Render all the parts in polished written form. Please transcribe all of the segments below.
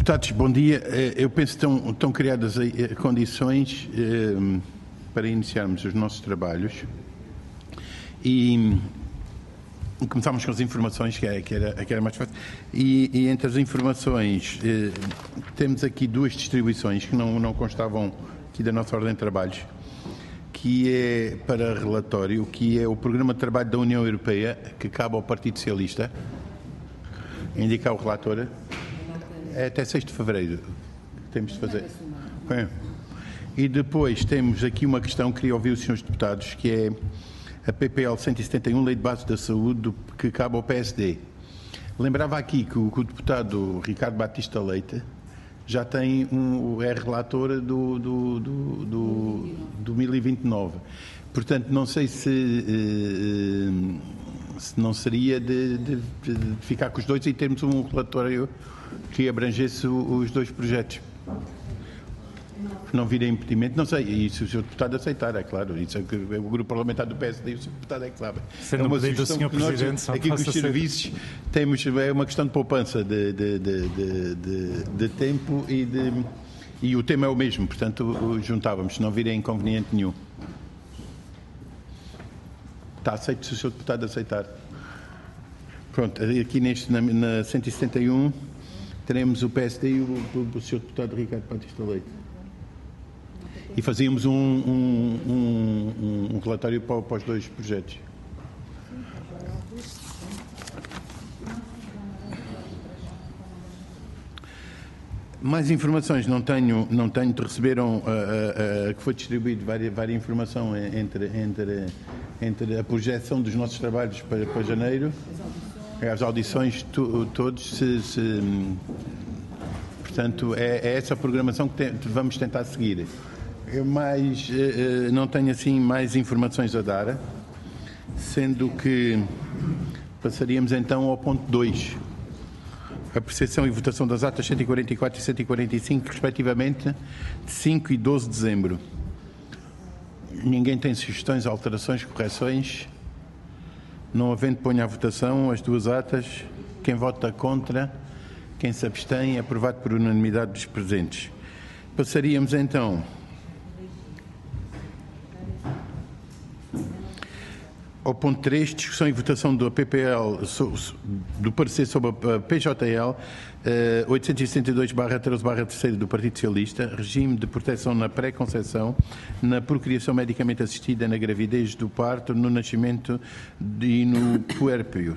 Deputados, bom dia. Eu penso que estão criadas condições para iniciarmos os nossos trabalhos e começámos com as informações, que era mais fácil. E entre as informações, temos aqui duas distribuições que não constavam aqui da nossa ordem de trabalhos, que é para relatório, que é o Programa de Trabalho da União Europeia, que cabe ao Partido Socialista. Indicar o relator. É até 6 de fevereiro que temos de fazer. E depois temos aqui uma questão que queria ouvir os senhores deputados, que é a PPL 171, Lei de Base da Saúde, que cabe ao PSD. Lembrava aqui que o deputado Ricardo Batista Leite já tem é relator do 2029. Portanto, não sei se não seria de ficar com os dois e termos um relatório que abrangesse os dois projetos. Não vira impedimento, não sei, e se o Sr. Deputado aceitar, é claro, isso é que o Grupo Parlamentar do PSD e o Sr. Deputado é que sabe. É uma sugestão que nós, aqui com os serviços, é uma questão de poupança de tempo e o tema é o mesmo, portanto, juntávamos, se não vira inconveniente nenhum. Está aceito se o Sr. Deputado aceitar. Pronto, aqui na 171 teremos o PSD e o Sr. Deputado Ricardo Batista Leite. E fazíamos um relatório para os dois projetos. Mais informações não tenho, receberam que foi distribuído várias informação entre a projeção dos nossos trabalhos para janeiro, as audições todos, portanto é essa a programação que vamos tentar seguir. Mas não tenho assim mais informações a dar, sendo que passaríamos então ao ponto 2. Apreciação e votação das atas 144 e 145, respectivamente, de 5 e 12 de dezembro. Ninguém tem sugestões, alterações, correções? Não havendo, ponho à votação as duas atas. Quem vota contra? Quem se abstém? Aprovado por unanimidade dos presentes. Passaríamos então ao ponto 3, discussão e votação da PPL, do parecer sobre a PJL 862/13/3 do Partido Socialista, regime de proteção na pré-conceição, na procriação medicamente assistida, na gravidez do parto, no nascimento e no puerpério.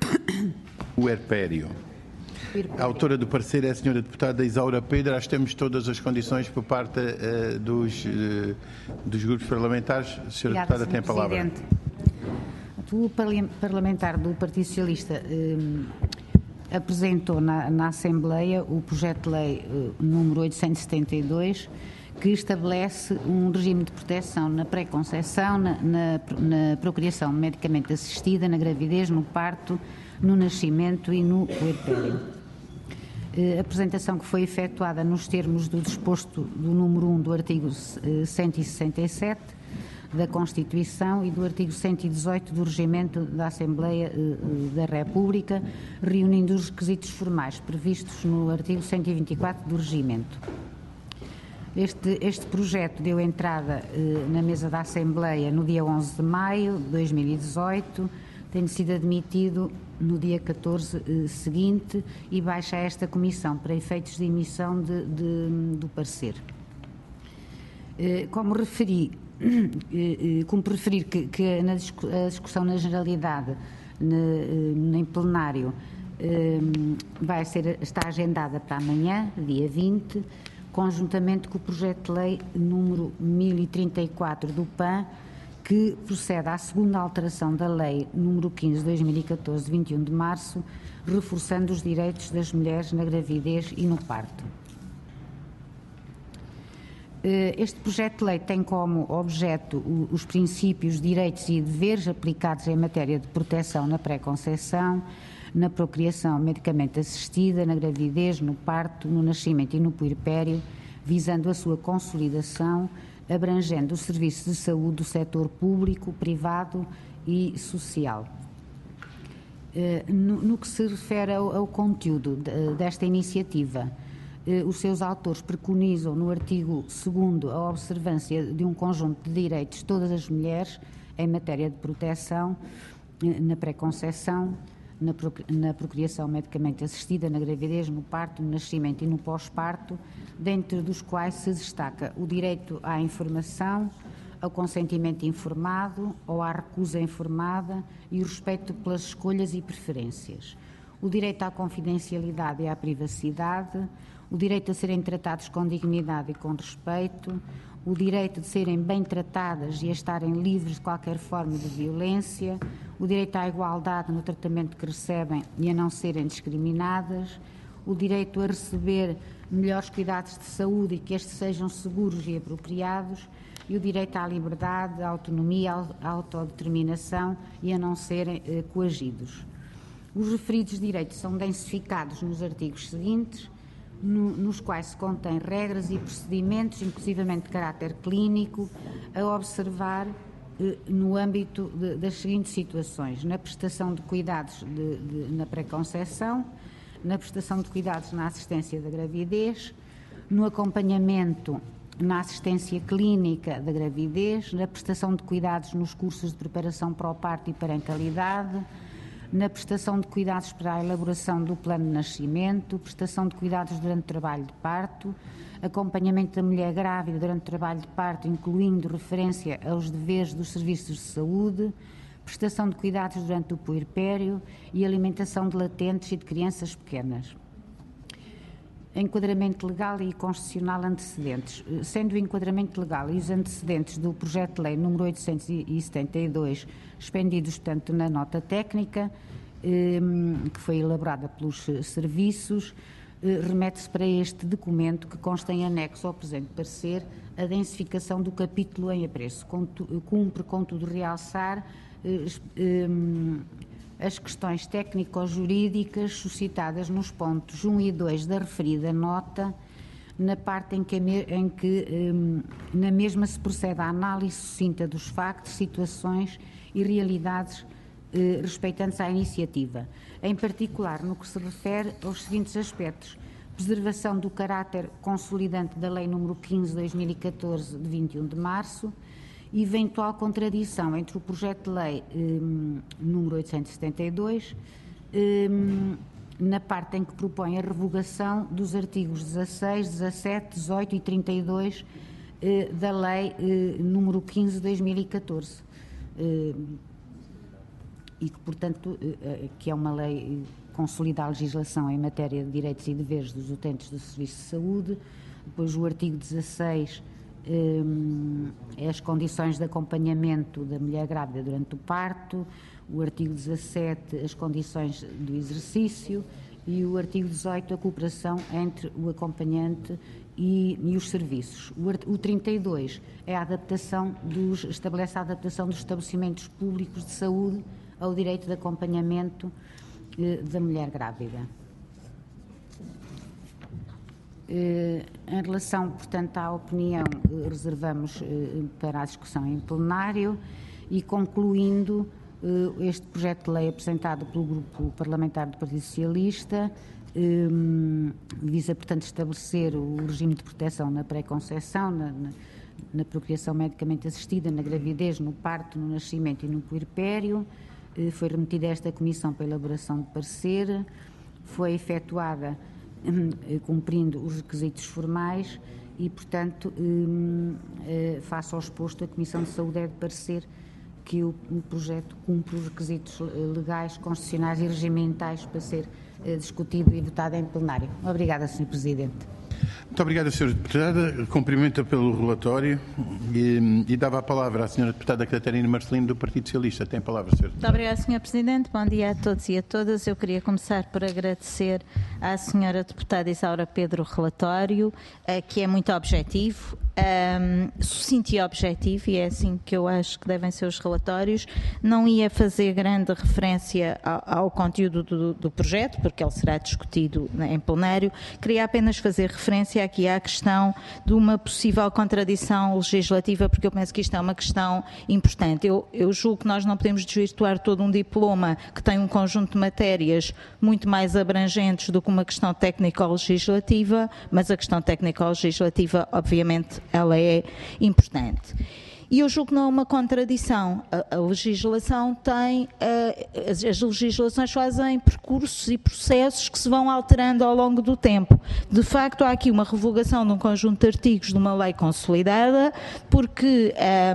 A autora do parecer é a senhora deputada Isaura Pedro. Acho que temos todas as condições por parte dos grupos parlamentares. A senhora deputada tem a palavra. Presidente. O parlamentar do Partido Socialista apresentou na Assembleia o projeto de lei número 872, que estabelece um regime de proteção na pré-conceição, na procriação medicamente assistida, na gravidez, no parto, no nascimento e no puerpério. A apresentação que foi efetuada nos termos do disposto do número 1 do artigo 167 da Constituição e do artigo 118 do Regimento da Assembleia da República, reunindo os requisitos formais previstos no artigo 124 do Regimento. Este projeto deu entrada na mesa da Assembleia no dia 11 de maio de 2018, tem sido admitido no dia 14 seguinte e baixa a esta Comissão para efeitos de emissão do parecer. Como preferir que a discussão na generalidade, em plenário, está agendada para amanhã, dia 20, conjuntamente com o projeto de lei número 1034 do PAN, que procede à segunda alteração da lei número 15 de 2014, 21 de março, reforçando os direitos das mulheres na gravidez e no parto. Este projeto de lei tem como objeto os princípios, direitos e deveres aplicados em matéria de proteção na pré-conceição, na procriação medicamente assistida, na gravidez, no parto, no nascimento e no puerpério, visando a sua consolidação, abrangendo os serviços de saúde do setor público, privado e social. No que se refere ao conteúdo desta iniciativa, os seus autores preconizam no artigo 2º a observância de um conjunto de direitos de todas as mulheres em matéria de proteção na pré-conceição, na procriação medicamente assistida, na gravidez, no parto, no nascimento e no pós-parto, dentre dos quais se destaca o direito à informação, ao consentimento informado ou à recusa informada e o respeito pelas escolhas e preferências, o direito à confidencialidade e à privacidade, o direito a serem tratados com dignidade e com respeito, o direito de serem bem tratadas e a estarem livres de qualquer forma de violência, o direito à igualdade no tratamento que recebem e a não serem discriminadas, o direito a receber melhores cuidados de saúde e que estes sejam seguros e apropriados, e o direito à liberdade, à autonomia, à autodeterminação e a não serem coagidos. Os referidos direitos são densificados nos artigos seguintes, nos quais se contêm regras e procedimentos, inclusivamente de caráter clínico, a observar no âmbito das seguintes situações: na prestação de cuidados na pré-conceição, na prestação de cuidados na assistência da gravidez, no acompanhamento na assistência clínica da gravidez, na prestação de cuidados nos cursos de preparação para o parto e parentalidade, na prestação de cuidados para a elaboração do plano de nascimento, prestação de cuidados durante o trabalho de parto, acompanhamento da mulher grávida durante o trabalho de parto, incluindo referência aos deveres dos serviços de saúde, prestação de cuidados durante o puerpério e alimentação de latentes e de crianças pequenas. Enquadramento legal e constitucional antecedentes. Sendo o enquadramento legal e os antecedentes do projeto de lei número 872 expendidos, portanto, na nota técnica, que foi elaborada pelos serviços, remete-se para este documento que consta em anexo ao presente parecer a densificação do capítulo em apreço. Cumpre, contudo, realçar as questões técnico-jurídicas suscitadas nos pontos 1 e 2 da referida nota, na parte em que na mesma se procede à análise sucinta dos factos, situações e realidades respeitantes à iniciativa, em particular no que se refere aos seguintes aspectos: preservação do caráter consolidante da Lei nº 15/2014, de 21 de março, eventual contradição entre o projeto de lei número 872, na parte em que propõe a revogação dos artigos 16, 17, 18 e 32 da lei número 15/2014, e que, portanto, que é uma lei que consolida a legislação em matéria de direitos e deveres dos utentes do serviço de saúde. Depois o artigo 16 as condições de acompanhamento da mulher grávida durante o parto, o artigo 17 as condições do exercício e o artigo 18 a cooperação entre o acompanhante e os serviços. O 32 é a adaptação estabelece a adaptação dos estabelecimentos públicos de saúde ao direito de acompanhamento da mulher grávida. Em relação, portanto, à opinião, reservamos para a discussão em plenário e, concluindo, este projeto de lei apresentado pelo Grupo Parlamentar do Partido Socialista visa, portanto, estabelecer o regime de proteção na pré-conceição, na procriação medicamente assistida, na gravidez, no parto, no nascimento e no puerpério. Foi remetida a esta Comissão para elaboração de parecer, foi efetuada cumprindo os requisitos formais e, portanto, face ao exposto, a Comissão de Saúde é de parecer que o projeto cumpre os requisitos legais, constitucionais e regimentais para ser discutido e votado em plenário. Obrigada, Sr. Presidente. Muito obrigado, Sra. Deputada. Cumprimento pelo relatório e dava a palavra à Sra. Deputada Catarina Marcelino, do Partido Socialista. Tem a palavra, Sra. Muito obrigada, Sr. Presidente. Bom dia a todos e a todas. Eu queria começar por agradecer à Sra. Deputada Isaura Pedro o relatório, que é muito objetivo. sucinto e objetivo, e é assim que eu acho que devem ser os relatórios. Não ia fazer grande referência ao conteúdo do projeto, porque ele será discutido em plenário. Queria apenas fazer referência aqui à questão de uma possível contradição legislativa, porque eu penso que isto é uma questão importante. Eu julgo que nós não podemos desvirtuar todo um diploma que tem um conjunto de matérias muito mais abrangentes do que uma questão técnico-legislativa, mas a questão técnico-legislativa, obviamente, ela é importante. E eu julgo que não é uma contradição. A legislação tem, as legislações fazem percursos e processos que se vão alterando ao longo do tempo. De facto, há aqui uma revogação de um conjunto de artigos de uma lei consolidada, porque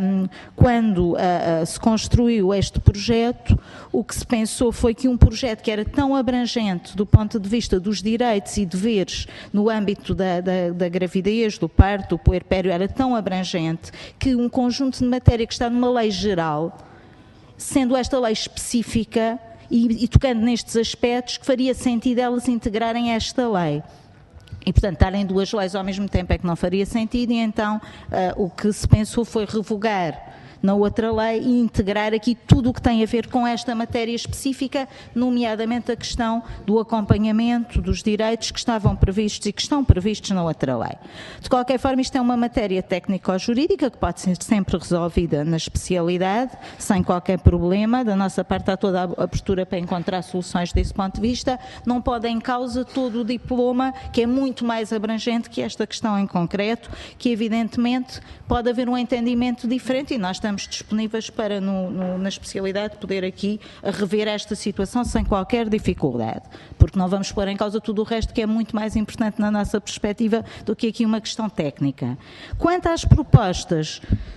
quando se construiu este projeto, o que se pensou foi que um projeto que era tão abrangente do ponto de vista dos direitos e deveres no âmbito da gravidez, do parto, do puerpério, era tão abrangente que um conjunto de matéria que está numa lei geral, sendo esta lei específica e tocando nestes aspectos, que faria sentido elas integrarem esta lei. E, portanto, estarem duas leis ao mesmo tempo é que não faria sentido, e então o que se pensou foi revogar na outra lei e integrar aqui tudo o que tem a ver com esta matéria específica, nomeadamente a questão do acompanhamento dos direitos que estavam previstos e que estão previstos na outra lei. De qualquer forma, isto é uma matéria técnico-jurídica que pode ser sempre resolvida na especialidade, sem qualquer problema. Da nossa parte há toda a abertura para encontrar soluções desse ponto de vista. Não pode em causa todo o diploma, que é muito mais abrangente que esta questão em concreto, que evidentemente pode haver um entendimento diferente, e nós estamos disponíveis para, na especialidade, poder aqui rever esta situação sem qualquer dificuldade, porque não vamos pôr em causa tudo o resto, que é muito mais importante na nossa perspectiva do que aqui uma questão técnica. Quanto às propostas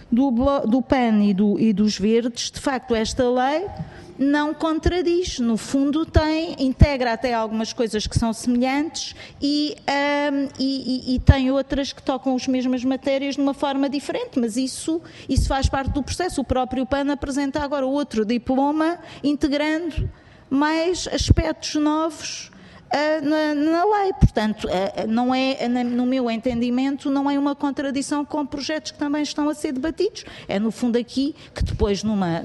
do PAN e dos Verdes, de facto esta lei não contradiz, no fundo integra até algumas coisas que são semelhantes e tem outras que tocam as mesmas matérias de uma forma diferente, mas isso faz parte do processo. O próprio PAN apresenta agora outro diploma integrando mais aspectos novos na lei. Portanto, não é, no meu entendimento, não é uma contradição com projetos que também estão a ser debatidos. É, no fundo, aqui que depois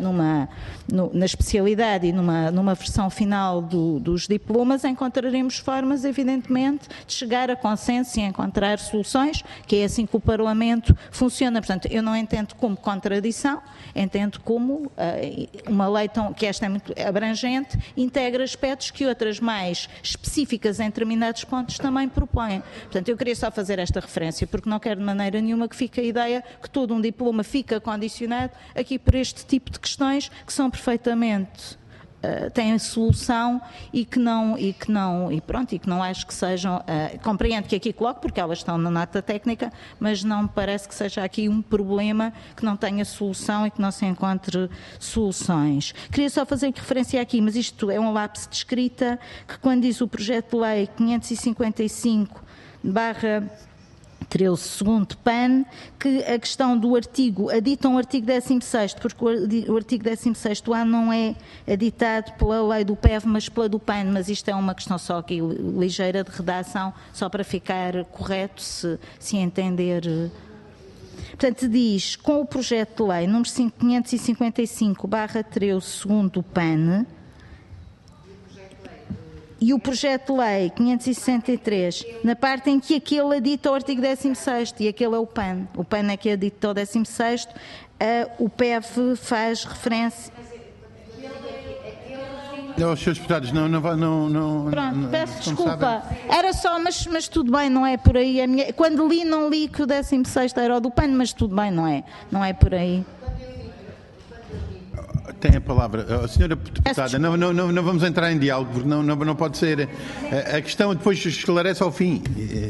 na especialidade e numa versão final dos diplomas encontraremos formas, evidentemente, de chegar a consenso e encontrar soluções, que é assim que o Parlamento funciona. Portanto, eu não entendo como contradição, entendo como uma lei que esta é muito abrangente, integra aspectos que outras mais específicas em determinados pontos também propõem. Portanto, eu queria só fazer esta referência, porque não quero de maneira nenhuma que fique a ideia que todo um diploma fica condicionado aqui por este tipo de questões que são perfeitamente têm solução e que não acho que sejam, compreendo que aqui coloco porque elas estão na nota técnica, mas não me parece que seja aqui um problema que não tenha solução e que não se encontre soluções. Queria só fazer referência aqui, mas isto é um lapso de escrita, que quando diz o projeto de lei 555/13 segundo PAN, que a questão do artigo, aditam o artigo 16º, porque o artigo 16º não é aditado pela lei do PEV, mas pela do PAN, mas isto é uma questão só aqui ligeira de redação, só para ficar correto, se entender. Portanto, diz, com o projeto de lei número 555/13 segundo PAN, e o projeto de lei 563, na parte em que aquele adita o artigo 16º, e aquele é o PAN. O PAN é que adita o 16º, o PEV faz referência... Os seus deputados não. Pronto, peço desculpa. Era só, mas tudo bem, não é por aí. Quando li, não li que o 16º era o do PAN, mas tudo bem, não é por aí. Tem a palavra. Senhora deputada, não vamos entrar em diálogo, porque não pode ser. A questão depois esclarece ao fim.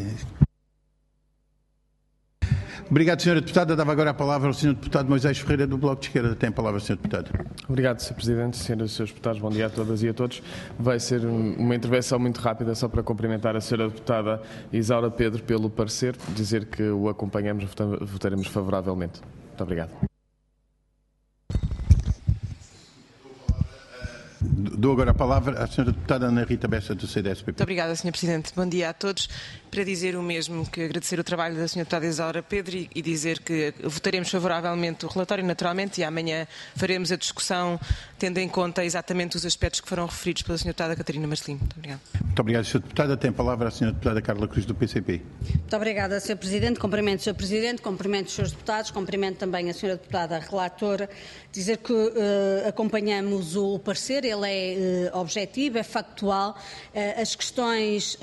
Obrigado, senhora deputada. Dava agora a palavra ao senhor deputado Moisés Ferreira, do Bloco de Esquerda. Tem a palavra, senhor deputado. Obrigado, Sr. Presidente. Senhoras e senhores deputados, bom dia a todas e a todos. Vai ser uma intervenção muito rápida, só para cumprimentar a senhora deputada Isaura Pedro pelo parecer, dizer que o acompanhamos, votaremos favoravelmente. Muito obrigado. Dou agora a palavra à senhora deputada Ana Rita Bessa, do CDS-PP. Muito obrigada, Sr. Presidente. Bom dia a todos. Para dizer o mesmo, que agradecer o trabalho da Sra. Deputada Isaura Pedro e dizer que votaremos favoravelmente o relatório, naturalmente, e amanhã faremos a discussão tendo em conta exatamente os aspectos que foram referidos pela Sra. Deputada Catarina Marcelino. Muito obrigada. Muito obrigado, Sra. Deputada. Tem a palavra a Sra. Deputada Carla Cruz, do PCP. Muito obrigada, Sr. Presidente. Cumprimento o Sr. Presidente, cumprimento os Srs. Deputados, cumprimento também a Sra. Deputada Relatora. Dizer que acompanhamos o parecer, ele é objetivo, é factual. As questões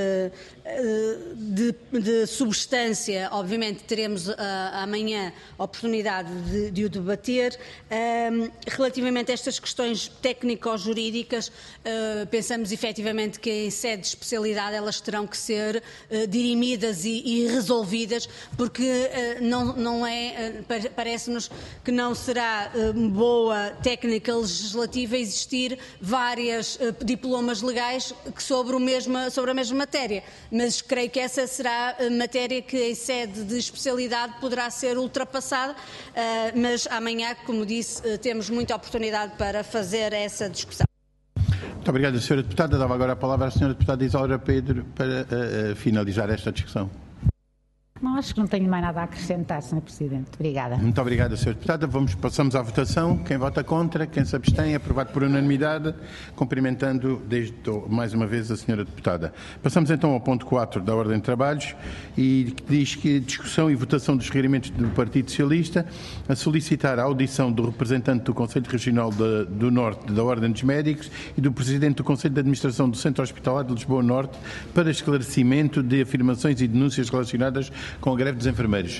de substância, obviamente, teremos amanhã a oportunidade de o debater. Relativamente a estas questões técnico-jurídicas, pensamos efetivamente que em sede de especialidade elas terão que ser dirimidas e resolvidas, porque não é, parece-nos que não será boa técnica legislativa existir várias diplomas legais sobre a mesma matéria, mas creio que essa será a matéria que em sede de especialidade poderá ser ultrapassada, mas amanhã, como disse, temos muita oportunidade para fazer essa discussão. Muito obrigado, Sra. Deputada. Dava agora a palavra à Sra. Deputada Isaura Pedro para finalizar esta discussão. Não, acho que não tenho mais nada a acrescentar, Sr. Presidente. Obrigada. Muito obrigado, Sra. Deputada. Passamos à votação. Quem vota contra, quem se abstém, aprovado por unanimidade, cumprimentando mais uma vez a Sra. Deputada. Passamos então ao ponto 4 da Ordem de Trabalhos e diz que discussão e votação dos requerimentos do Partido Socialista a solicitar a audição do representante do Conselho Regional do Norte da Ordem dos Médicos e do Presidente do Conselho de Administração do Centro Hospitalar de Lisboa Norte para esclarecimento de afirmações e denúncias relacionadas com a greve dos enfermeiros.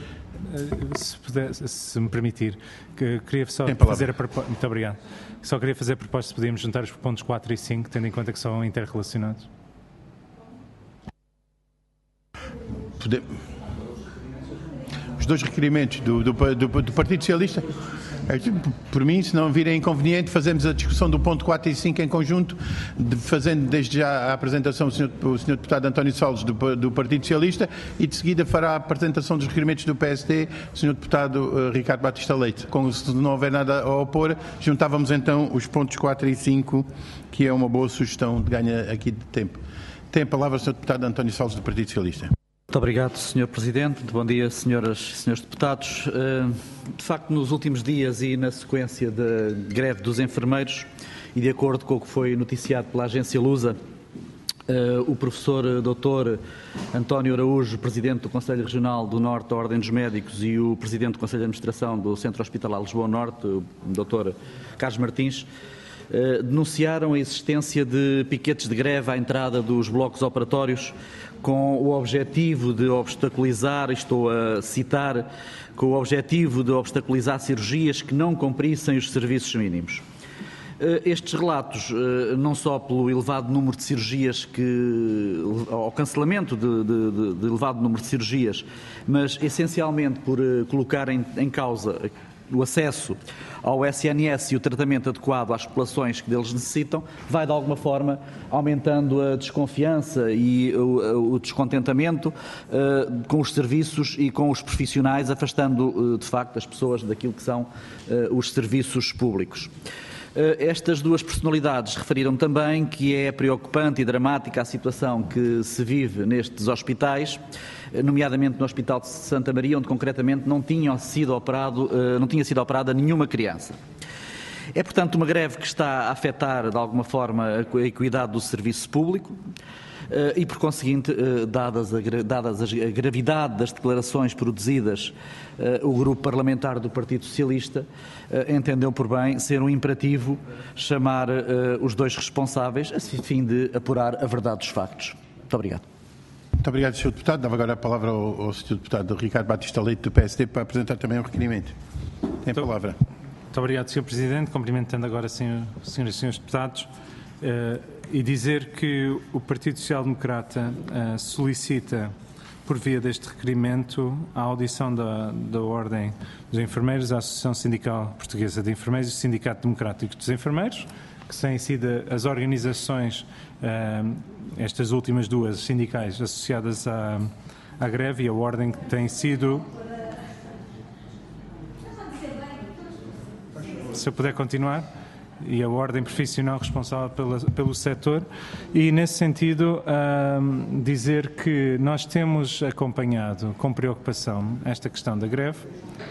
Se me permitir, queria só fazer a proposta. Muito obrigado. Só queria fazer a proposta se podíamos juntar os pontos 4 e 5, tendo em conta que são interrelacionados. Os dois requerimentos do Partido Socialista. Por mim, se não virem inconveniente, fazemos a discussão do ponto 4 e 5 em conjunto, fazendo desde já a apresentação do Sr. Deputado António Salles do Partido Socialista e de seguida fará a apresentação dos requerimentos do PSD, o Sr. Deputado Ricardo Batista Leite. Se não houver nada a opor, juntávamos então os pontos 4 e 5, que é uma boa sugestão de ganho aqui de tempo. Tem a palavra o Sr. Deputado António Salles do Partido Socialista. Muito obrigado, Sr. Presidente. Bom dia, senhoras e senhores deputados. De facto, nos últimos dias e na sequência da greve dos enfermeiros e de acordo com o que foi noticiado pela agência Lusa, o professor Dr. António Araújo, Presidente do Conselho Regional do Norte da Ordem dos Médicos, e o Presidente do Conselho de Administração do Centro Hospitalar Lisboa Norte, o Dr. Carlos Martins, denunciaram a existência de piquetes de greve à entrada dos blocos operatórios com o objetivo de obstaculizar, estou a citar, com o objetivo de obstaculizar cirurgias que não cumprissem os serviços mínimos. Estes relatos, não só pelo elevado número de cirurgias, ao cancelamento de elevado número de cirurgias, mas essencialmente por colocar em causa o acesso ao SNS e o tratamento adequado às populações que deles necessitam, vai de alguma forma aumentando a desconfiança e o descontentamento com os serviços e com os profissionais, afastando de facto as pessoas daquilo que são os serviços públicos. Estas duas personalidades referiram também que é preocupante e dramática a situação que se vive nestes hospitais, nomeadamente no Hospital de Santa Maria, onde concretamente não tinha sido operada nenhuma criança. É, portanto, uma greve que está a afetar, de alguma forma, a equidade do serviço público e, por conseguinte, dadas a gravidade das declarações produzidas, o grupo parlamentar do Partido Socialista entendeu por bem ser um imperativo chamar os dois responsáveis a fim de apurar a verdade dos factos. Muito obrigado. Muito obrigado, Sr. Deputado. Dava agora a palavra ao Sr. Deputado Ricardo Batista Leite, do PSD, para apresentar também o requerimento. Tem a palavra. Muito obrigado, Sr. Presidente. Cumprimentando agora as senhoras e senhores deputados e dizer que o Partido Social Democrata solicita, por via deste requerimento, a audição da Ordem dos Enfermeiros, a Associação Sindical Portuguesa de Enfermeiros e o Sindicato Democrático dos Enfermeiros, que têm sido as organizações, estas últimas duas sindicais associadas à greve, e a Ordem que tem sido... Se eu puder continuar, e a ordem profissional responsável pelo setor, e nesse sentido dizer que nós temos acompanhado com preocupação esta questão da greve.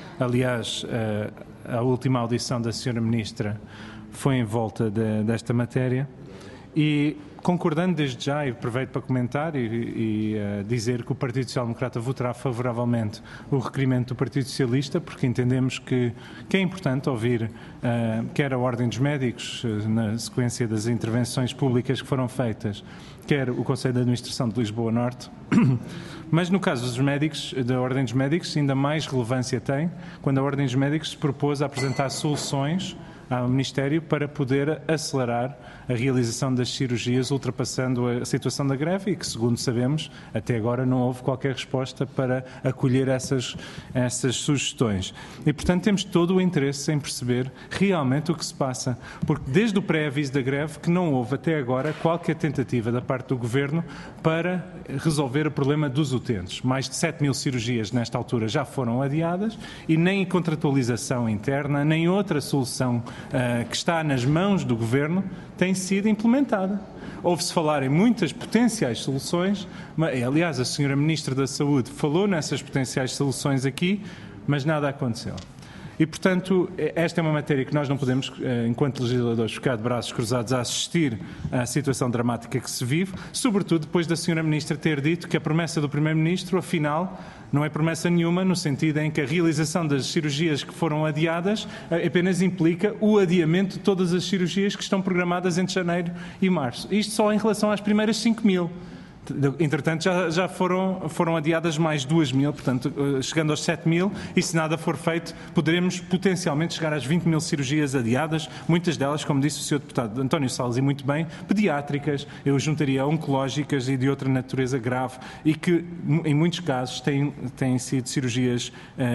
Aliás, a última audição da Sra. Ministra foi em volta desta matéria e, concordando desde já, e aproveito para comentar e dizer que o Partido Social Democrata votará favoravelmente o requerimento do Partido Socialista, porque entendemos que é importante ouvir quer a Ordem dos Médicos, na sequência das intervenções públicas que foram feitas, quer o Conselho de Administração de Lisboa Norte, mas no caso dos médicos, da Ordem dos Médicos, ainda mais relevância tem quando a Ordem dos Médicos se propôs a apresentar soluções ao Ministério para poder acelerar a realização das cirurgias, ultrapassando a situação da greve, e que, segundo sabemos, até agora não houve qualquer resposta para acolher essas sugestões. E, portanto, temos todo o interesse em perceber realmente o que se passa, porque desde o pré-aviso da greve que não houve até agora qualquer tentativa da parte do Governo para resolver o problema dos utentes. Mais de 7.000 cirurgias nesta altura já foram adiadas e nem contratualização interna, nem outra solução que está nas mãos do Governo tem sido implementada. Ouve-se falar em muitas potenciais soluções, aliás, a Sra. Ministra da Saúde falou nessas potenciais soluções aqui, mas nada aconteceu. E, portanto, esta é uma matéria que nós não podemos, enquanto legisladores, ficar de braços cruzados a assistir à situação dramática que se vive, sobretudo depois da Sra. Ministra ter dito que a promessa do Primeiro-Ministro, afinal, não é promessa nenhuma, no sentido em que a realização das cirurgias que foram adiadas apenas implica o adiamento de todas as cirurgias que estão programadas entre janeiro e março. Isto só em relação às primeiras 5.000. Entretanto, já foram adiadas mais 2.000, portanto, chegando aos 7.000, e se nada for feito, poderemos potencialmente chegar às 20.000 cirurgias adiadas, muitas delas, como disse o Sr. Deputado António Salles, e muito bem, pediátricas, eu juntaria oncológicas e de outra natureza grave, e que, em muitos casos, têm sido cirurgias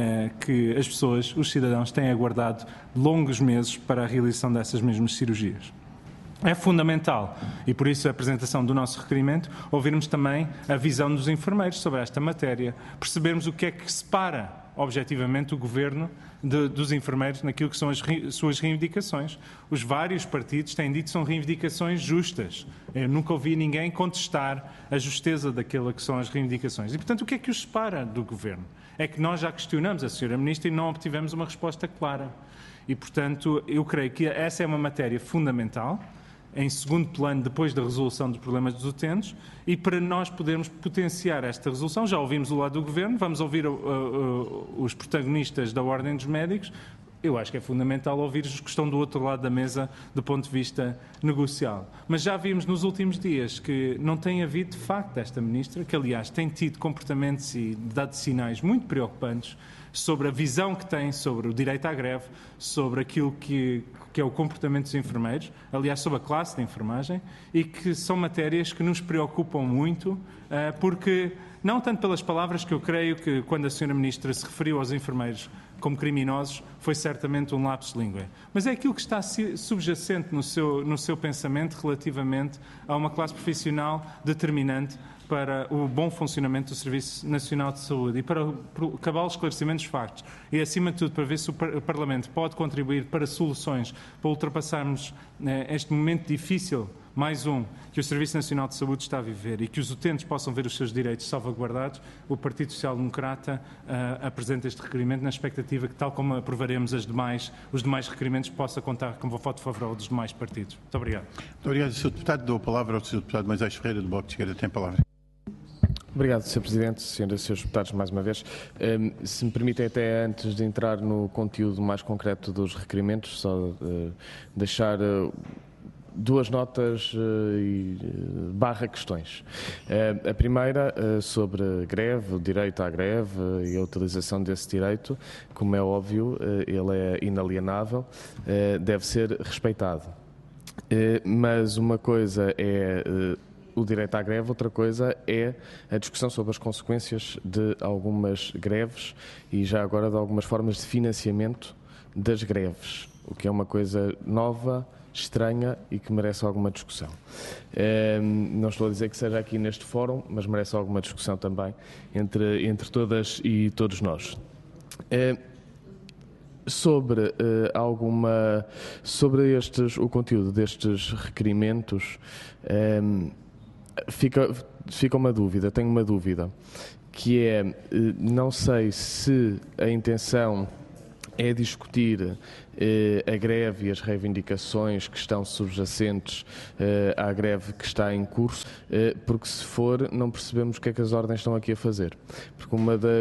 que as pessoas, os cidadãos, têm aguardado longos meses para a realização dessas mesmas cirurgias. É fundamental, e por isso a apresentação do nosso requerimento, ouvirmos também a visão dos enfermeiros sobre esta matéria, percebermos o que é que separa objetivamente o Governo dos enfermeiros naquilo que são as suas reivindicações. Os vários partidos têm dito que são reivindicações justas. Eu nunca ouvi ninguém contestar a justeza daquilo que são as reivindicações. E, portanto, o que é que os separa do Governo? É que nós já questionamos a Sra. Ministra e não obtivemos uma resposta clara. E, portanto, eu creio que essa é uma matéria fundamental, em segundo plano, depois da resolução dos problemas dos utentes, e para nós podermos potenciar esta resolução, já ouvimos o lado do Governo, vamos ouvir os protagonistas da Ordem dos Médicos. Eu acho que é fundamental ouvir os que estão do outro lado da mesa do ponto de vista negocial. Mas já vimos nos últimos dias que não tem havido, de facto, esta Ministra, que aliás tem tido comportamentos e dado sinais muito preocupantes sobre a visão que tem sobre o direito à greve, sobre aquilo que é o comportamento dos enfermeiros, aliás, sobre a classe de enfermagem, e que são matérias que nos preocupam muito, porque, não tanto pelas palavras, que eu creio que quando a Sra. Ministra se referiu aos enfermeiros como criminosos, foi certamente um lapsus linguae. Mas é aquilo que está subjacente no seu pensamento relativamente a uma classe profissional determinante para o bom funcionamento do Serviço Nacional de Saúde e para o cabal esclarecimento dos factos e, acima de tudo, para ver se o Parlamento pode contribuir para soluções para ultrapassarmos este momento difícil, mais um, que o Serviço Nacional de Saúde está a viver, e que os utentes possam ver os seus direitos salvaguardados. O Partido Social Democrata apresenta este requerimento na expectativa que, tal como aprovaremos os demais requerimentos, possa contar com o voto favorável dos demais partidos. Muito obrigado. Muito obrigado, Sr. Deputado. Dou a palavra ao Sr. Deputado Moisés Ferreira, do Bloco de Esquerda. Tem a palavra. Obrigado, Sr. Presidente, Senhoras e Srs. Deputados, mais uma vez. Se me permitem, até antes de entrar no conteúdo mais concreto dos requerimentos, só deixar duas notas barra questões. A primeira sobre a greve, o direito à greve e a utilização desse direito, como é óbvio, ele é inalienável, deve ser respeitado. Mas uma coisa é o direito à greve, outra coisa é a discussão sobre as consequências de algumas greves e já agora de algumas formas de financiamento das greves, o que é uma coisa nova, estranha e que merece alguma discussão. Não estou a dizer que seja aqui neste fórum, mas merece alguma discussão também entre todas e todos nós. Sobre o conteúdo destes requerimentos, fica uma dúvida, tenho uma dúvida, que é, não sei se a intenção é discutir a greve e as reivindicações que estão subjacentes à greve que está em curso, porque se for, não percebemos o que é que as ordens estão aqui a fazer. Porque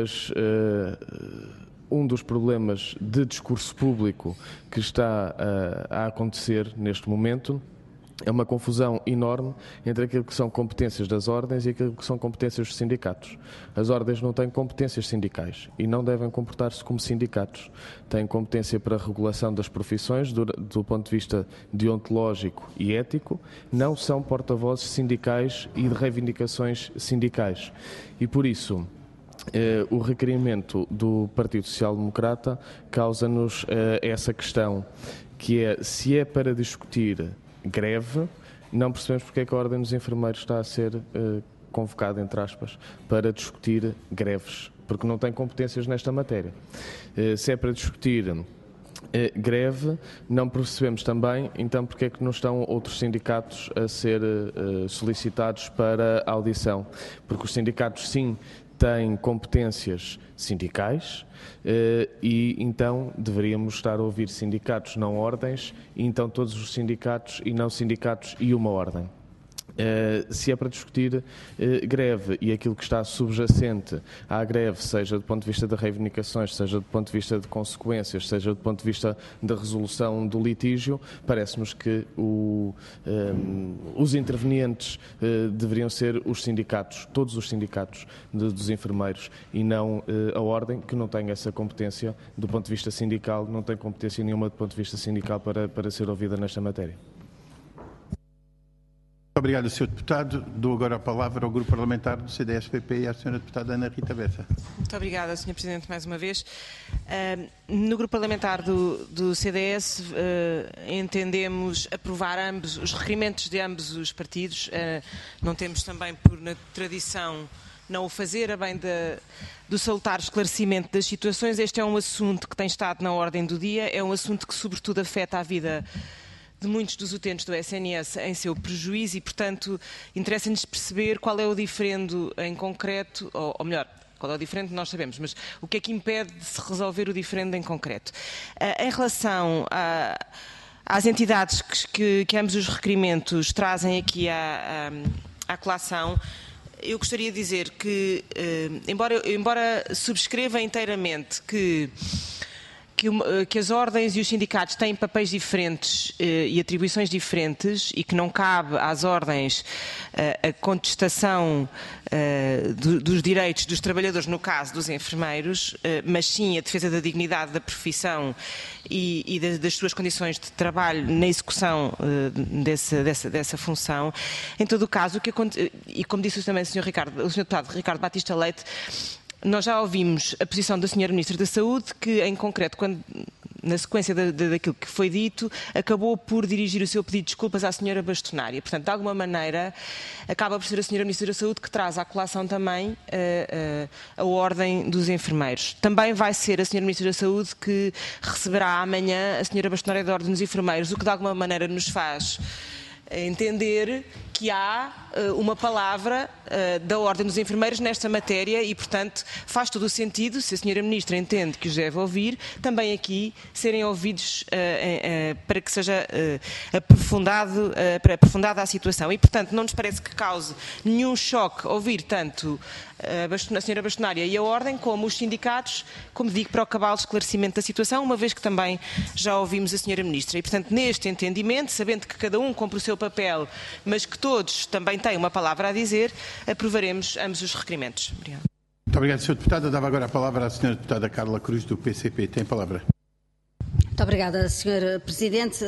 um dos problemas de discurso público que está a acontecer neste momento é uma confusão enorme entre aquilo que são competências das ordens e aquilo que são competências dos sindicatos. As ordens não têm competências sindicais e não devem comportar-se como sindicatos. Têm competência para a regulação das profissões do ponto de vista deontológico e ético, não são porta-vozes sindicais e de reivindicações sindicais. E por isso, o requerimento do Partido Social Democrata causa-nos essa questão, que é, se é para discutir greve, não percebemos porque é que a Ordem dos Enfermeiros está a ser convocada, entre aspas, para discutir greves, porque não tem competências nesta matéria. Se é para discutir greve, não percebemos também, então, porque é que não estão outros sindicatos a ser solicitados para audição, porque os sindicatos, sim, têm competências sindicais e então deveríamos estar a ouvir sindicatos, não ordens, e então todos os sindicatos e não sindicatos e uma ordem. Se é para discutir greve e aquilo que está subjacente à greve, seja do ponto de vista de reivindicações, seja do ponto de vista de consequências, seja do ponto de vista da resolução do litígio, parece-nos que os intervenientes deveriam ser os sindicatos, todos os sindicatos dos enfermeiros, e não a ordem, que não tem essa competência do ponto de vista sindical, não tem competência nenhuma do ponto de vista sindical para ser ouvida nesta matéria. Muito obrigado, Sr. Deputado. Dou agora a palavra ao Grupo Parlamentar do CDS-PP e à Sra. Deputada Ana Rita Bessa. Muito obrigada, Sr. Presidente, mais uma vez. No Grupo Parlamentar do CDS entendemos aprovar os requerimentos de ambos os partidos. Não temos também, por tradição, não o fazer, a bem do salutar esclarecimento das situações. Este é um assunto que tem estado na ordem do dia, é um assunto que, sobretudo, afeta a vida de muitos dos utentes do SNS em seu prejuízo e, portanto, interessa-nos perceber qual é o diferendo em concreto, ou melhor, qual é o diferendo nós sabemos, mas o que é que impede de se resolver o diferendo em concreto. Em relação às entidades que ambos os requerimentos trazem aqui à colação, eu gostaria de dizer que, embora subscreva inteiramente que as ordens e os sindicatos têm papéis diferentes e atribuições diferentes e que não cabe às ordens a contestação dos direitos dos trabalhadores, no caso dos enfermeiros, mas sim a defesa da dignidade da profissão e das suas condições de trabalho na execução dessa função. Em todo o caso, e como disse também o Sr. Deputado Ricardo Batista Leite, nós já ouvimos a posição da Sra. Ministra da Saúde, que, em concreto, na sequência daquilo que foi dito, acabou por dirigir o seu pedido de desculpas à Sra. Bastonária. Portanto, de alguma maneira, acaba por ser a Sra. Ministra da Saúde que traz à colação também a Ordem dos Enfermeiros. Também vai ser a Sra. Ministra da Saúde que receberá amanhã a Sra. Bastonária da Ordem dos Enfermeiros, o que, de alguma maneira, nos faz entender que há uma palavra da Ordem dos Enfermeiros nesta matéria e, portanto, faz todo o sentido, se a Sra. Ministra entende que os deve ouvir, também aqui serem ouvidos para que seja aprofundada a situação. E, portanto, não nos parece que cause nenhum choque ouvir tanto a Sra. Bastonária e a Ordem, como os sindicatos, como digo, para o cabal de esclarecimento da situação, uma vez que também já ouvimos a Sra. Ministra. E, portanto, neste entendimento, sabendo que cada um cumpre o seu papel, mas que todos também têm uma palavra a dizer, aprovaremos ambos os requerimentos. Obrigada. Muito obrigado, Sr. Deputado. Eu dava agora a palavra à Sra. Deputada Carla Cruz, do PCP. Tem a palavra. Muito obrigada, Sr. Presidente.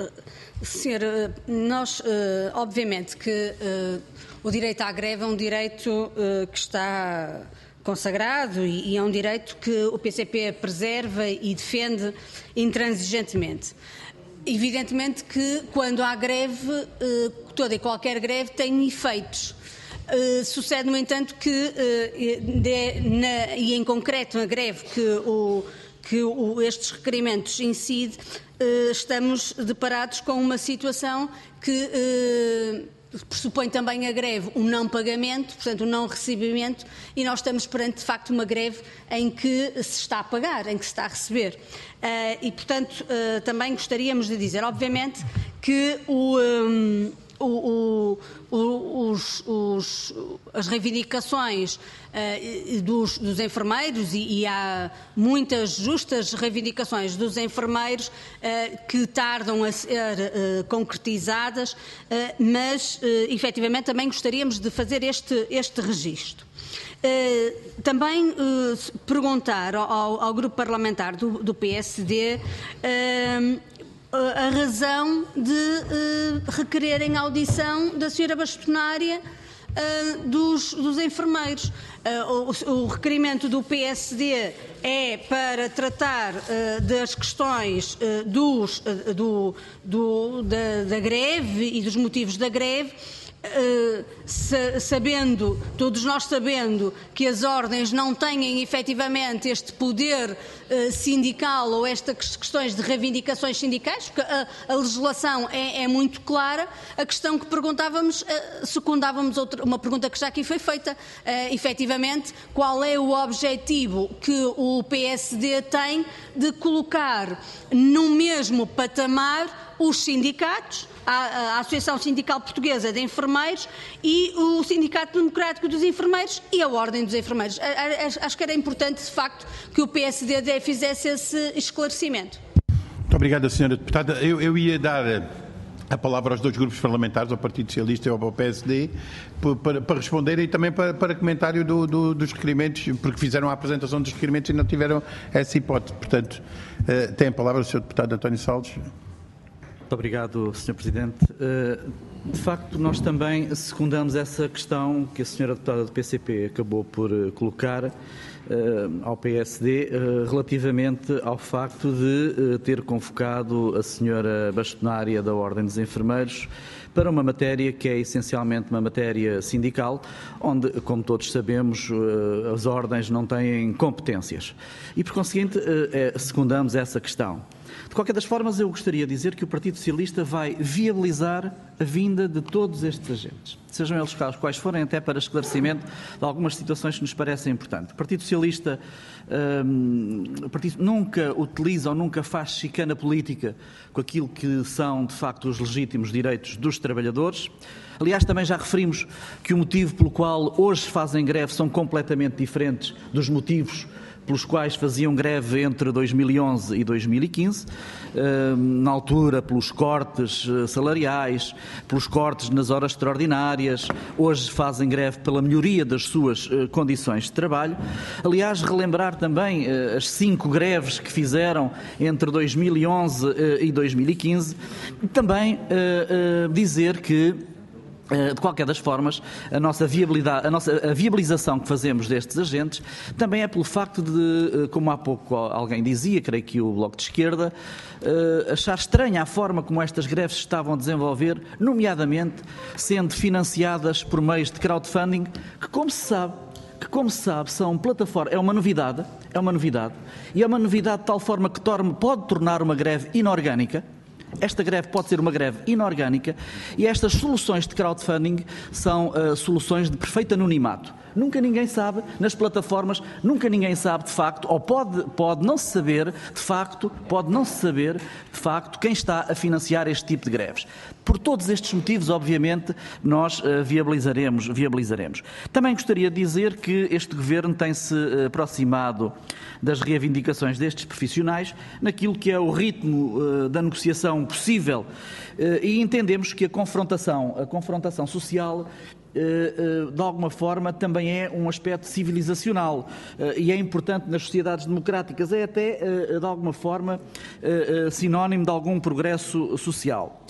Nós, obviamente, que o direito à greve é um direito que está consagrado e é um direito que o PCP preserva e defende intransigentemente. Evidentemente que quando há greve, toda e qualquer greve tem efeitos. Sucede, no entanto, que, e em concreto, a greve que estes requerimentos incidem, estamos deparados com uma situação que pressupõe também a greve, o não pagamento, portanto o não recebimento, e nós estamos perante de facto uma greve em que se está a pagar, em que se está a receber. E portanto também gostaríamos de dizer, obviamente, que as reivindicações dos enfermeiros, e há muitas justas reivindicações dos enfermeiros que tardam a ser concretizadas, mas efetivamente também gostaríamos de fazer este registro. Também perguntar ao grupo parlamentar do PSD a razão de requererem a audição da senhora bastonária dos enfermeiros. O requerimento do PSD é para tratar das questões da greve e dos motivos da greve, todos nós sabendo que as ordens não têm efetivamente este poder sindical ou estas questões de reivindicações sindicais, porque a legislação é muito clara. A questão que perguntávamos, secundávamos uma pergunta que já aqui foi feita, efetivamente, qual é o objetivo que o PSD tem de colocar no mesmo patamar os sindicatos, a Associação Sindical Portuguesa de Enfermeiros e o Sindicato Democrático dos Enfermeiros e a Ordem dos Enfermeiros. Acho que era importante, de facto, que o PSD fizesse esse esclarecimento. Muito obrigado, Sra. Deputada. Eu ia dar a palavra aos dois grupos parlamentares, ao Partido Socialista e ao PSD, para responderem e também para comentário dos requerimentos, porque fizeram a apresentação dos requerimentos e não tiveram essa hipótese. Portanto, tem a palavra o Sr. Deputado António Salles. Muito obrigado, Sr. Presidente. De facto, nós também secundamos essa questão que a Sra. Deputada do PCP acabou por colocar ao PSD relativamente ao facto de ter convocado a Sra. Bastonária da Ordem dos Enfermeiros para uma matéria que é essencialmente uma matéria sindical, onde, como todos sabemos, as ordens não têm competências. E, por conseguinte, secundamos essa questão. De qualquer das formas, eu gostaria de dizer que o Partido Socialista vai viabilizar a vinda de todos estes agentes, sejam eles quais forem, até para esclarecimento de algumas situações que nos parecem importantes. O Partido Socialista nunca utiliza ou nunca faz chicana política com aquilo que são, de facto, os legítimos direitos dos trabalhadores. Aliás, também já referimos que o motivo pelo qual hoje fazem greve são completamente diferentes dos motivos pelos quais faziam greve entre 2011 e 2015, na altura pelos cortes salariais, pelos cortes nas horas extraordinárias, hoje fazem greve pela melhoria das suas condições de trabalho. Aliás, relembrar também as 5 greves que fizeram entre 2011 e 2015, e também dizer que, de qualquer das formas, a viabilização que fazemos destes agentes também é pelo facto de, como há pouco alguém dizia, creio que o Bloco de Esquerda, achar estranha a forma como estas greves se estavam a desenvolver, nomeadamente sendo financiadas por meios de crowdfunding, que, como se sabe, são plataformas, é uma novidade, e é uma novidade de tal forma que pode tornar uma greve inorgânica. Esta greve pode ser uma greve inorgânica e estas soluções de crowdfunding são soluções de perfeito anonimato. Nunca ninguém sabe, nas plataformas, nunca ninguém sabe de facto, ou pode não se saber de facto, quem está a financiar este tipo de greves. Por todos estes motivos, obviamente, nós viabilizaremos. Também gostaria de dizer que este Governo tem-se aproximado das reivindicações destes profissionais naquilo que é o ritmo da negociação possível e entendemos que a confrontação social de alguma forma também é um aspecto civilizacional e é importante nas sociedades democráticas, é até de alguma forma sinónimo de algum progresso social.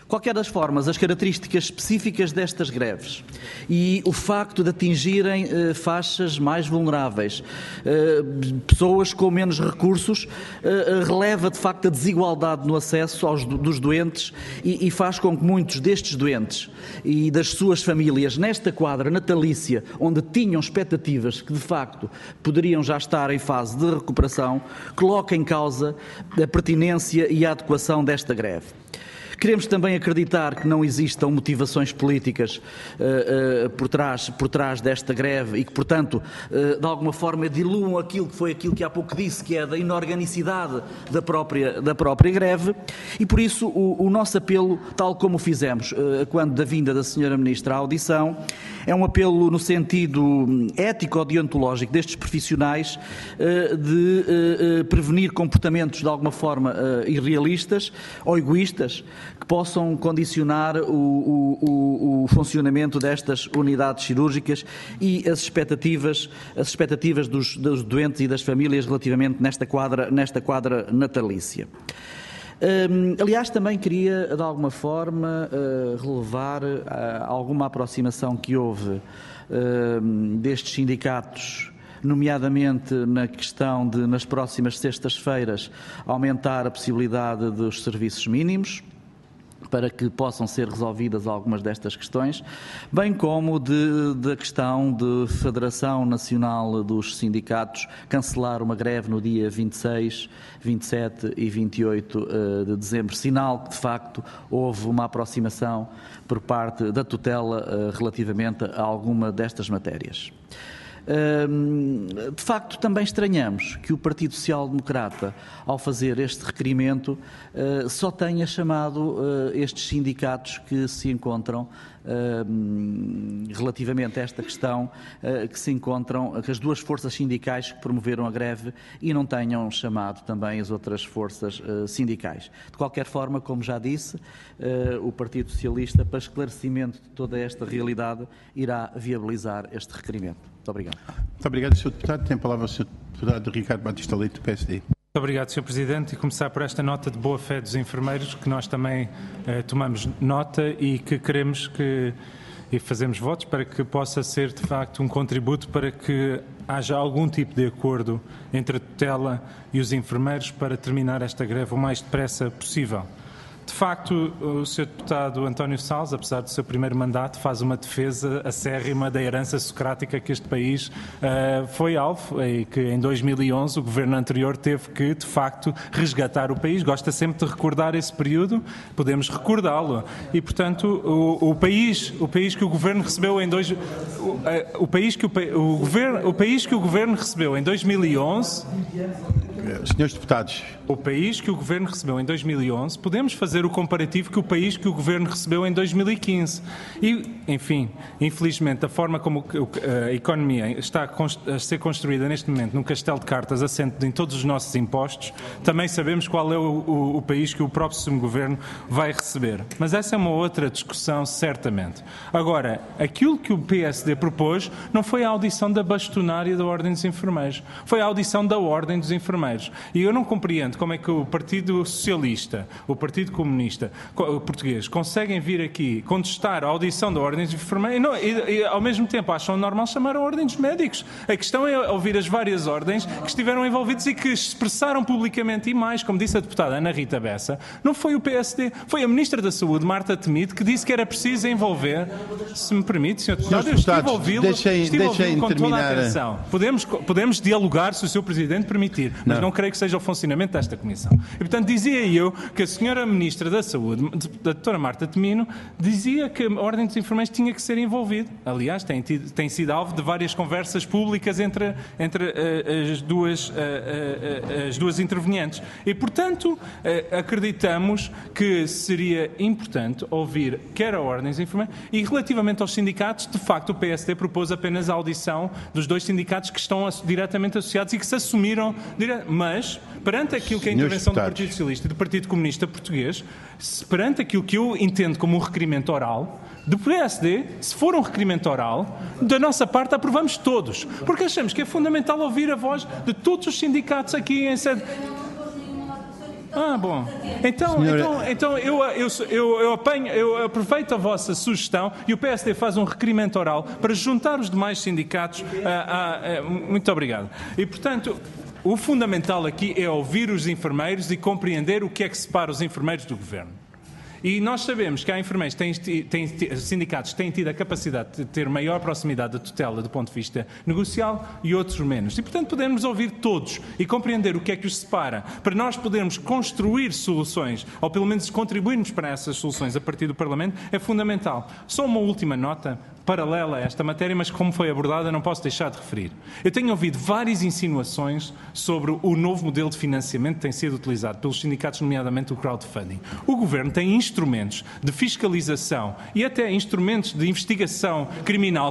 Qualquer das formas, as características específicas destas greves e o facto de atingirem faixas mais vulneráveis, pessoas com menos recursos, releva de facto a desigualdade no acesso dos doentes e faz com que muitos destes doentes e das suas famílias, nesta quadra natalícia, onde tinham expectativas que de facto poderiam já estar em fase de recuperação, coloquem em causa a pertinência e a adequação desta greve. Queremos também acreditar que não existam motivações políticas por trás desta greve e que, portanto, de alguma forma diluam aquilo que há pouco disse, que é da inorganicidade da própria greve, e por isso o nosso apelo, tal como fizemos quando da vinda da Sra. Ministra à audição, é um apelo no sentido ético-deontológico destes profissionais de prevenir comportamentos de alguma forma irrealistas ou egoístas que possam condicionar o funcionamento destas unidades cirúrgicas e as expectativas dos doentes e das famílias relativamente nesta quadra natalícia. Aliás, também queria, de alguma forma, relevar alguma aproximação que houve destes sindicatos, nomeadamente na questão de, nas próximas sextas-feiras, aumentar a possibilidade dos serviços mínimos, para que possam ser resolvidas algumas destas questões, bem como da questão de Federação Nacional dos Sindicatos cancelar uma greve no dia 26, 27 e 28 de dezembro, sinal que de facto houve uma aproximação por parte da tutela relativamente a alguma destas matérias. De facto, também estranhamos que o Partido Social Democrata, ao fazer este requerimento, só tenha chamado estes sindicatos que se encontram relativamente a esta questão, que as duas forças sindicais que promoveram a greve e não tenham chamado também as outras forças sindicais. De qualquer forma, como já disse, o Partido Socialista, para esclarecimento de toda esta realidade, irá viabilizar este requerimento. Muito obrigado. Muito obrigado, Sr. Deputado. Tem a palavra o Sr. Deputado Ricardo Batista Leite, do PSD. Muito obrigado, Sr. Presidente, e começar por esta nota de boa-fé dos enfermeiros, que nós também tomamos nota e que queremos e fazemos votos para que possa ser, de facto, um contributo para que haja algum tipo de acordo entre a tutela e os enfermeiros para terminar esta greve o mais depressa possível. De facto, o Sr. Deputado António Salles, apesar do seu primeiro mandato, faz uma defesa acérrima da herança socrática que este país foi alvo e que em 2011 o governo anterior teve que, de facto, resgatar o país. Gosta sempre de recordar esse período, podemos recordá-lo. E, portanto, o país que o governo recebeu em o país que o governo recebeu em 2011... Senhores deputados. O país que o Governo recebeu em 2011, podemos fazer o comparativo que o país que o Governo recebeu em 2015. E, enfim, infelizmente, a forma como a economia está a ser construída neste momento num castelo de cartas assente em todos os nossos impostos, também sabemos qual é o país que o próximo Governo vai receber. Mas essa é uma outra discussão, certamente. Agora, aquilo que o PSD propôs não foi a audição da bastonária da Ordem dos Enfermeiros, foi a audição da Ordem dos Enfermeiros. E eu não compreendo como é que o Partido Socialista, o Partido Comunista Português conseguem vir aqui contestar a audição da Ordem dos Enfermeiros e ao mesmo tempo acham normal chamar a Ordem dos Médicos. A questão é ouvir as várias ordens que estiveram envolvidas e que expressaram publicamente, e mais, como disse a deputada Ana Rita Bessa, não foi o PSD, foi a Ministra da Saúde, Marta Temido, que disse que era preciso envolver, se me permite, Sr. Deputado, eu estive a ouvi-lo com toda a atenção. Podemos dialogar se o Sr. Presidente permitir, mas não creio que seja o funcionamento desta Comissão. E, portanto, dizia eu que a Sra. Ministra da Saúde, a doutora Marta Temino, dizia que a Ordem dos Enfermeiros tinha que ser envolvida. Aliás, tem sido alvo de várias conversas públicas entre as duas intervenientes. E, portanto, acreditamos que seria importante ouvir quer a Ordem dos Enfermeiros e, relativamente aos sindicatos, de facto, o PSD propôs apenas a audição dos dois sindicatos que estão diretamente associados e que se assumiram mas, perante aquilo que é a intervenção do Partido Socialista e do Partido Comunista Português, perante aquilo que eu entendo como um requerimento oral, do PSD, se for um requerimento oral, da nossa parte aprovamos todos, porque achamos que é fundamental ouvir a voz de todos os sindicatos aqui em sede... Bom. Então eu aproveito a vossa sugestão e o PSD faz um requerimento oral para juntar os demais sindicatos. Muito obrigado. E, portanto, o fundamental aqui é ouvir os enfermeiros e compreender o que é que separa os enfermeiros do governo. E nós sabemos que há enfermeiros, sindicatos que têm tido a capacidade de ter maior proximidade da tutela do ponto de vista negocial e outros menos. E, portanto, podemos ouvir todos e compreender o que é que os separa, para nós podermos construir soluções, ou pelo menos contribuirmos para essas soluções a partir do Parlamento, é fundamental. Só uma última nota paralela a esta matéria, mas como foi abordada, não posso deixar de referir. Eu tenho ouvido várias insinuações sobre o novo modelo de financiamento que tem sido utilizado pelos sindicatos, nomeadamente o crowdfunding. O Governo tem instrumentos de fiscalização e até instrumentos de investigação criminal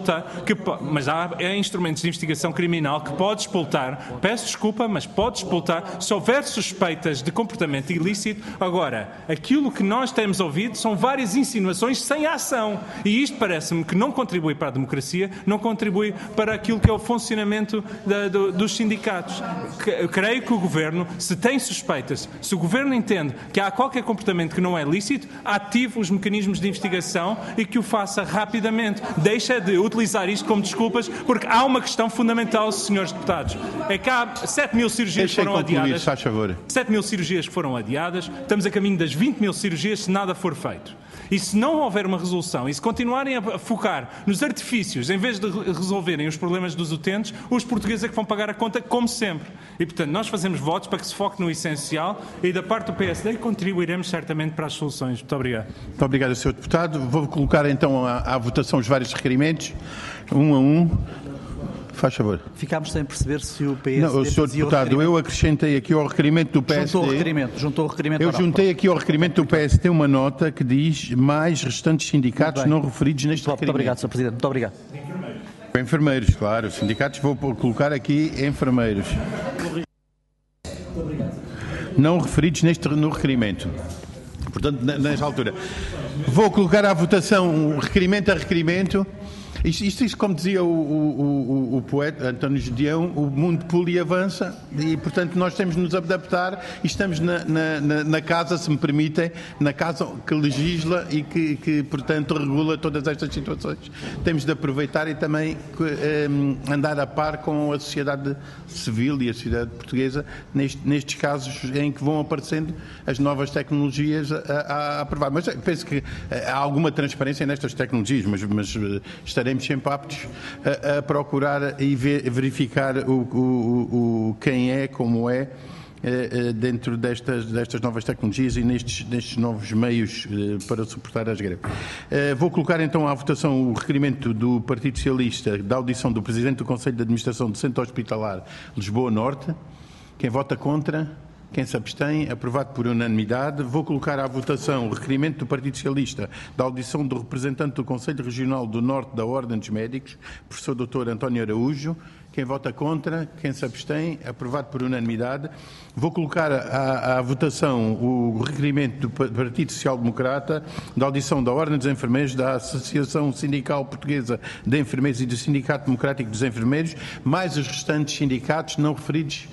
mas há instrumentos de investigação criminal que pode expultar, peço desculpa, mas pode expultar se houver suspeitas de comportamento ilícito. Agora, aquilo que nós temos ouvido são várias insinuações sem ação. E isto parece-me que não contribui para a democracia, não contribui para aquilo que é o funcionamento dos sindicatos. Eu creio que o Governo, se tem suspeitas, se o Governo entende que há qualquer comportamento que não é lícito, ative os mecanismos de investigação e que o faça rapidamente. Deixa de utilizar isto como desculpas, porque há uma questão fundamental, senhores deputados. É que há 7 mil cirurgias que foram adiadas. 7 mil cirurgias que foram adiadas. Estamos a caminho das 20 mil cirurgias se nada for feito. E se não houver uma resolução e se continuarem a focar nos artifícios em vez de resolverem os problemas dos utentes, os portugueses é que vão pagar a conta, como sempre. E, portanto, nós fazemos votos para que se foque no essencial e, da parte do PSD, contribuiremos certamente para as soluções. Muito obrigado. Muito obrigado, Sr. Deputado. Vou colocar, então, à votação os vários requerimentos, um a um. Faz favor. Ficámos sem perceber se o PSD... Não, Sr. Deputado, eu acrescentei aqui ao requerimento do PSD... Juntou o requerimento Eu oral. juntei aqui ao requerimento do PSD uma nota que diz mais restantes sindicatos não referidos neste requerimento. Muito obrigado, Sr. Presidente. Muito obrigado. Enfermeiros, claro. Sindicatos, vou colocar aqui enfermeiros. Não referidos no requerimento. Portanto, nesta altura. Vou colocar à votação requerimento a requerimento. Isto como dizia o poeta António Gedeão, o mundo pula e avança e, portanto, nós temos de nos adaptar e estamos na casa, se me permitem, na casa que legisla e que portanto, regula todas estas situações. Temos de aproveitar e também andar a par com a sociedade civil e a sociedade portuguesa nestes casos em que vão aparecendo as novas tecnologias a aprovar. Mas penso que há alguma transparência nestas tecnologias, mas estaremos sempre aptos a procurar e verificar quem é, como é, dentro destas novas tecnologias e nestes novos meios para suportar as greves. Vou colocar então à votação o requerimento do Partido Socialista da audição do Presidente do Conselho de Administração do Centro Hospitalar Lisboa Norte. Quem vota contra? Quem se abstém? Aprovado por unanimidade. Vou colocar à votação o requerimento do Partido Socialista da audição do representante do Conselho Regional do Norte da Ordem dos Médicos, professor Dr. António Araújo. Quem vota contra? Quem se abstém? Aprovado por unanimidade. Vou colocar à votação o requerimento do Partido Social Democrata da audição da Ordem dos Enfermeiros, da Associação Sindical Portuguesa de Enfermeiros e do Sindicato Democrático dos Enfermeiros, mais os restantes sindicatos não referidos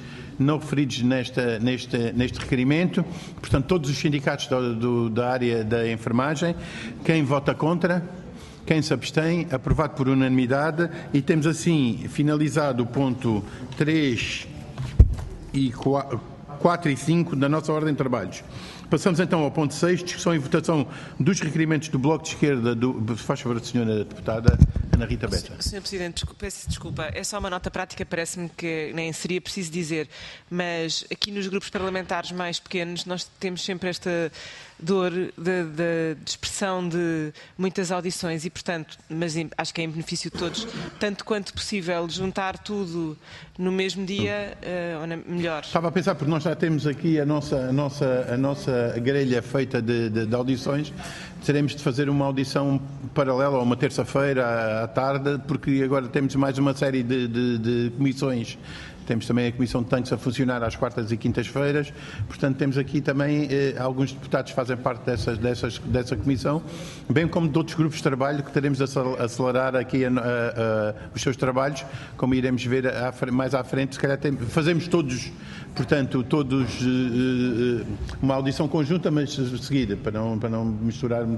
neste requerimento. Portanto, todos os sindicatos da área da enfermagem. Quem vota contra? Quem se abstém? Aprovado por unanimidade. E temos assim finalizado o ponto 3 e 4 e 5 da nossa ordem de trabalhos. Passamos então ao ponto 6, discussão e votação dos requerimentos do Bloco de Esquerda Faz favor, Sra. Deputada Ana Rita Bessa. Sr. Presidente, peço desculpa, é só uma nota prática, parece-me que nem seria preciso dizer, mas aqui nos grupos parlamentares mais pequenos nós temos sempre esta dor de expressão de muitas audições e, portanto, mas acho que é em benefício de todos, tanto quanto possível, juntar tudo no mesmo dia, ou melhor. Estava a pensar, porque nós já temos aqui a nossa grelha feita de audições, teremos de fazer uma audição paralela, ou uma terça-feira à tarde, porque agora temos mais uma série de comissões. Temos também a Comissão de Tanques a funcionar às quartas e quintas-feiras, portanto temos aqui também alguns deputados que fazem parte dessa comissão, bem como de outros grupos de trabalho que teremos a acelerar aqui os seus trabalhos, como iremos ver mais à frente, se calhar fazemos todos, portanto, uma audição conjunta, mas seguida, para não misturarmos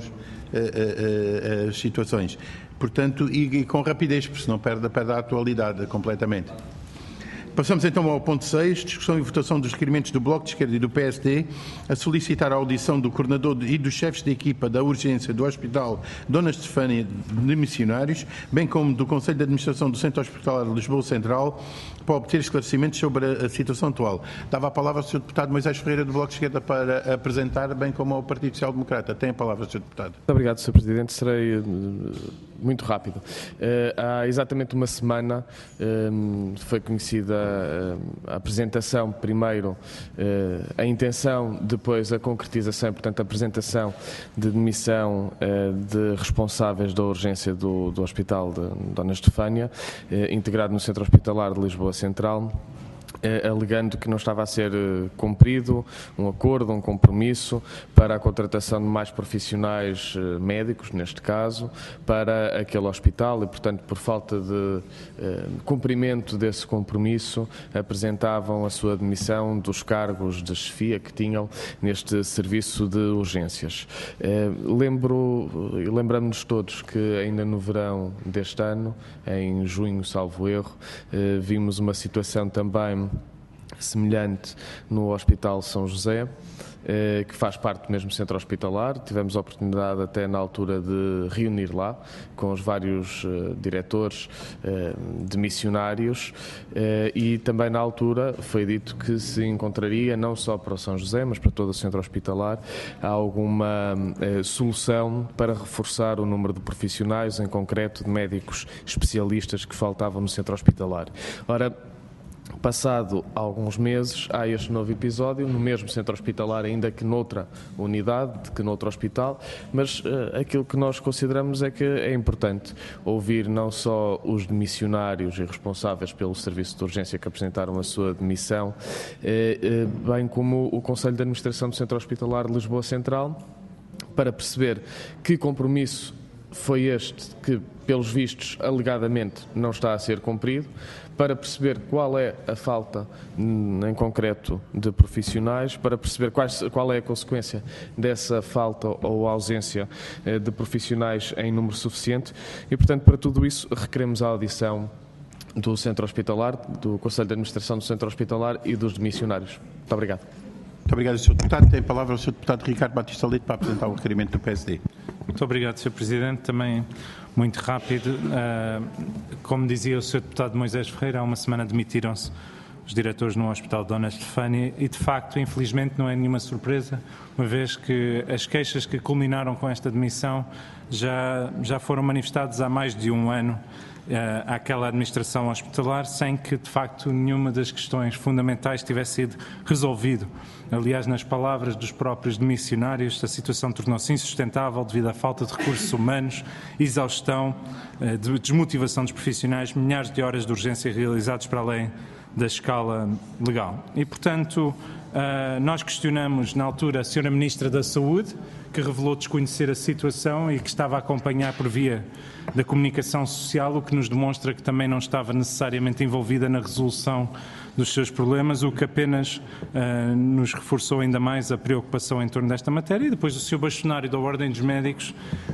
as situações. Portanto, e com rapidez, porque senão perde a atualidade completamente. Passamos então ao ponto 6, discussão e votação dos requerimentos do Bloco de Esquerda e do PSD a solicitar a audição do coordenador e dos chefes de equipa da urgência do Hospital Dona Estefânia de Missionários, bem como do Conselho de Administração do Centro Hospitalar de Lisboa Central, para obter esclarecimentos sobre a situação atual. Dava a palavra ao Sr. Deputado Moisés Ferreira do Bloco de Esquerda para apresentar, bem como ao Partido Social Democrata. Tem a palavra, Sr. Deputado. Muito obrigado, Sr. Presidente. Serei muito rápido. Há exatamente uma semana foi conhecida a apresentação, primeiro a intenção, depois a concretização, portanto a apresentação de demissão de responsáveis da urgência do Hospital de Dona Estefânia, integrado no Centro Hospitalar de Lisboa Central, alegando que não estava a ser cumprido um acordo, um compromisso para a contratação de mais profissionais médicos, neste caso, para aquele hospital e, portanto, por falta de cumprimento desse compromisso, apresentavam a sua demissão dos cargos de chefia que tinham neste serviço de urgências. Lembramos-nos todos que ainda no verão deste ano, em junho, salvo erro, vimos uma situação também semelhante no Hospital São José, que faz parte do mesmo centro hospitalar. Tivemos a oportunidade até na altura de reunir lá com os vários diretores de missionários e também na altura foi dito que se encontraria, não só para o São José, mas para todo o centro hospitalar, alguma solução para reforçar o número de profissionais, em concreto de médicos especialistas que faltavam no centro hospitalar. Ora, passado alguns meses, há este novo episódio, no mesmo centro hospitalar, ainda que noutra unidade, que noutro hospital, mas aquilo que nós consideramos é que é importante ouvir não só os demissionários e responsáveis pelo serviço de urgência que apresentaram a sua demissão, bem como o Conselho de Administração do Centro Hospitalar de Lisboa Central, para perceber que compromisso foi este que, pelos vistos, alegadamente não está a ser cumprido, para perceber qual é a falta, em concreto, de profissionais, para perceber qual é a consequência dessa falta ou ausência de profissionais em número suficiente e, portanto, para tudo isso requeremos a audição do Centro Hospitalar, do Conselho de Administração do Centro Hospitalar e dos demissionários. Muito obrigado. Muito obrigado, Sr. Deputado. Tem a palavra o Sr. Deputado Ricardo Batista Leite para apresentar o requerimento do PSD. Muito obrigado, Sr. Presidente. Também muito rápido. Como dizia o Sr. Deputado Moisés Ferreira, há uma semana demitiram-se os diretores no Hospital Dona Estefânia e, de facto, infelizmente, não é nenhuma surpresa, uma vez que as queixas que culminaram com esta demissão já foram manifestadas há mais de um ano àquela administração hospitalar, sem que, de facto, nenhuma das questões fundamentais tivesse sido resolvido. Aliás, nas palavras dos próprios demissionários, a situação tornou-se insustentável devido à falta de recursos humanos, exaustão, desmotivação dos profissionais, milhares de horas de urgência realizadas para além da escala legal. E, portanto, nós questionamos, na altura, a Sra. Ministra da Saúde, que revelou desconhecer a situação e que estava a acompanhar por via da comunicação social, o que nos demonstra que também não estava necessariamente envolvida na resolução dos seus problemas, o que apenas nos reforçou ainda mais a preocupação em torno desta matéria. E depois o Sr. Bastonário da Ordem dos Médicos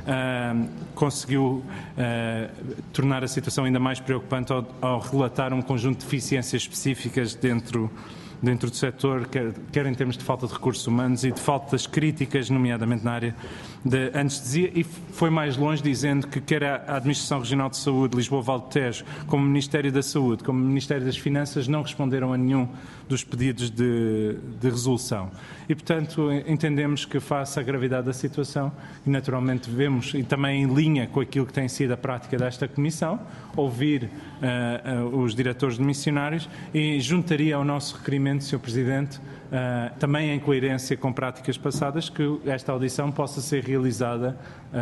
conseguiu tornar a situação ainda mais preocupante ao relatar um conjunto de deficiências específicas dentro do setor, quer em termos de falta de recursos humanos e de faltas críticas, nomeadamente na área de anestesia, e foi mais longe dizendo que quer a Administração Regional de Saúde Lisboa-Val de Tejo, como o Ministério da Saúde, como o Ministério das Finanças, não responderam a nenhum dos pedidos de resolução. E, portanto, entendemos que, face à gravidade da situação, e naturalmente vemos, e também em linha com aquilo que tem sido a prática desta Comissão, ouvir os diretores de missionários e juntaria ao nosso requerimento obviamente, Sr. Presidente, também em coerência com práticas passadas, que esta audição possa ser realizada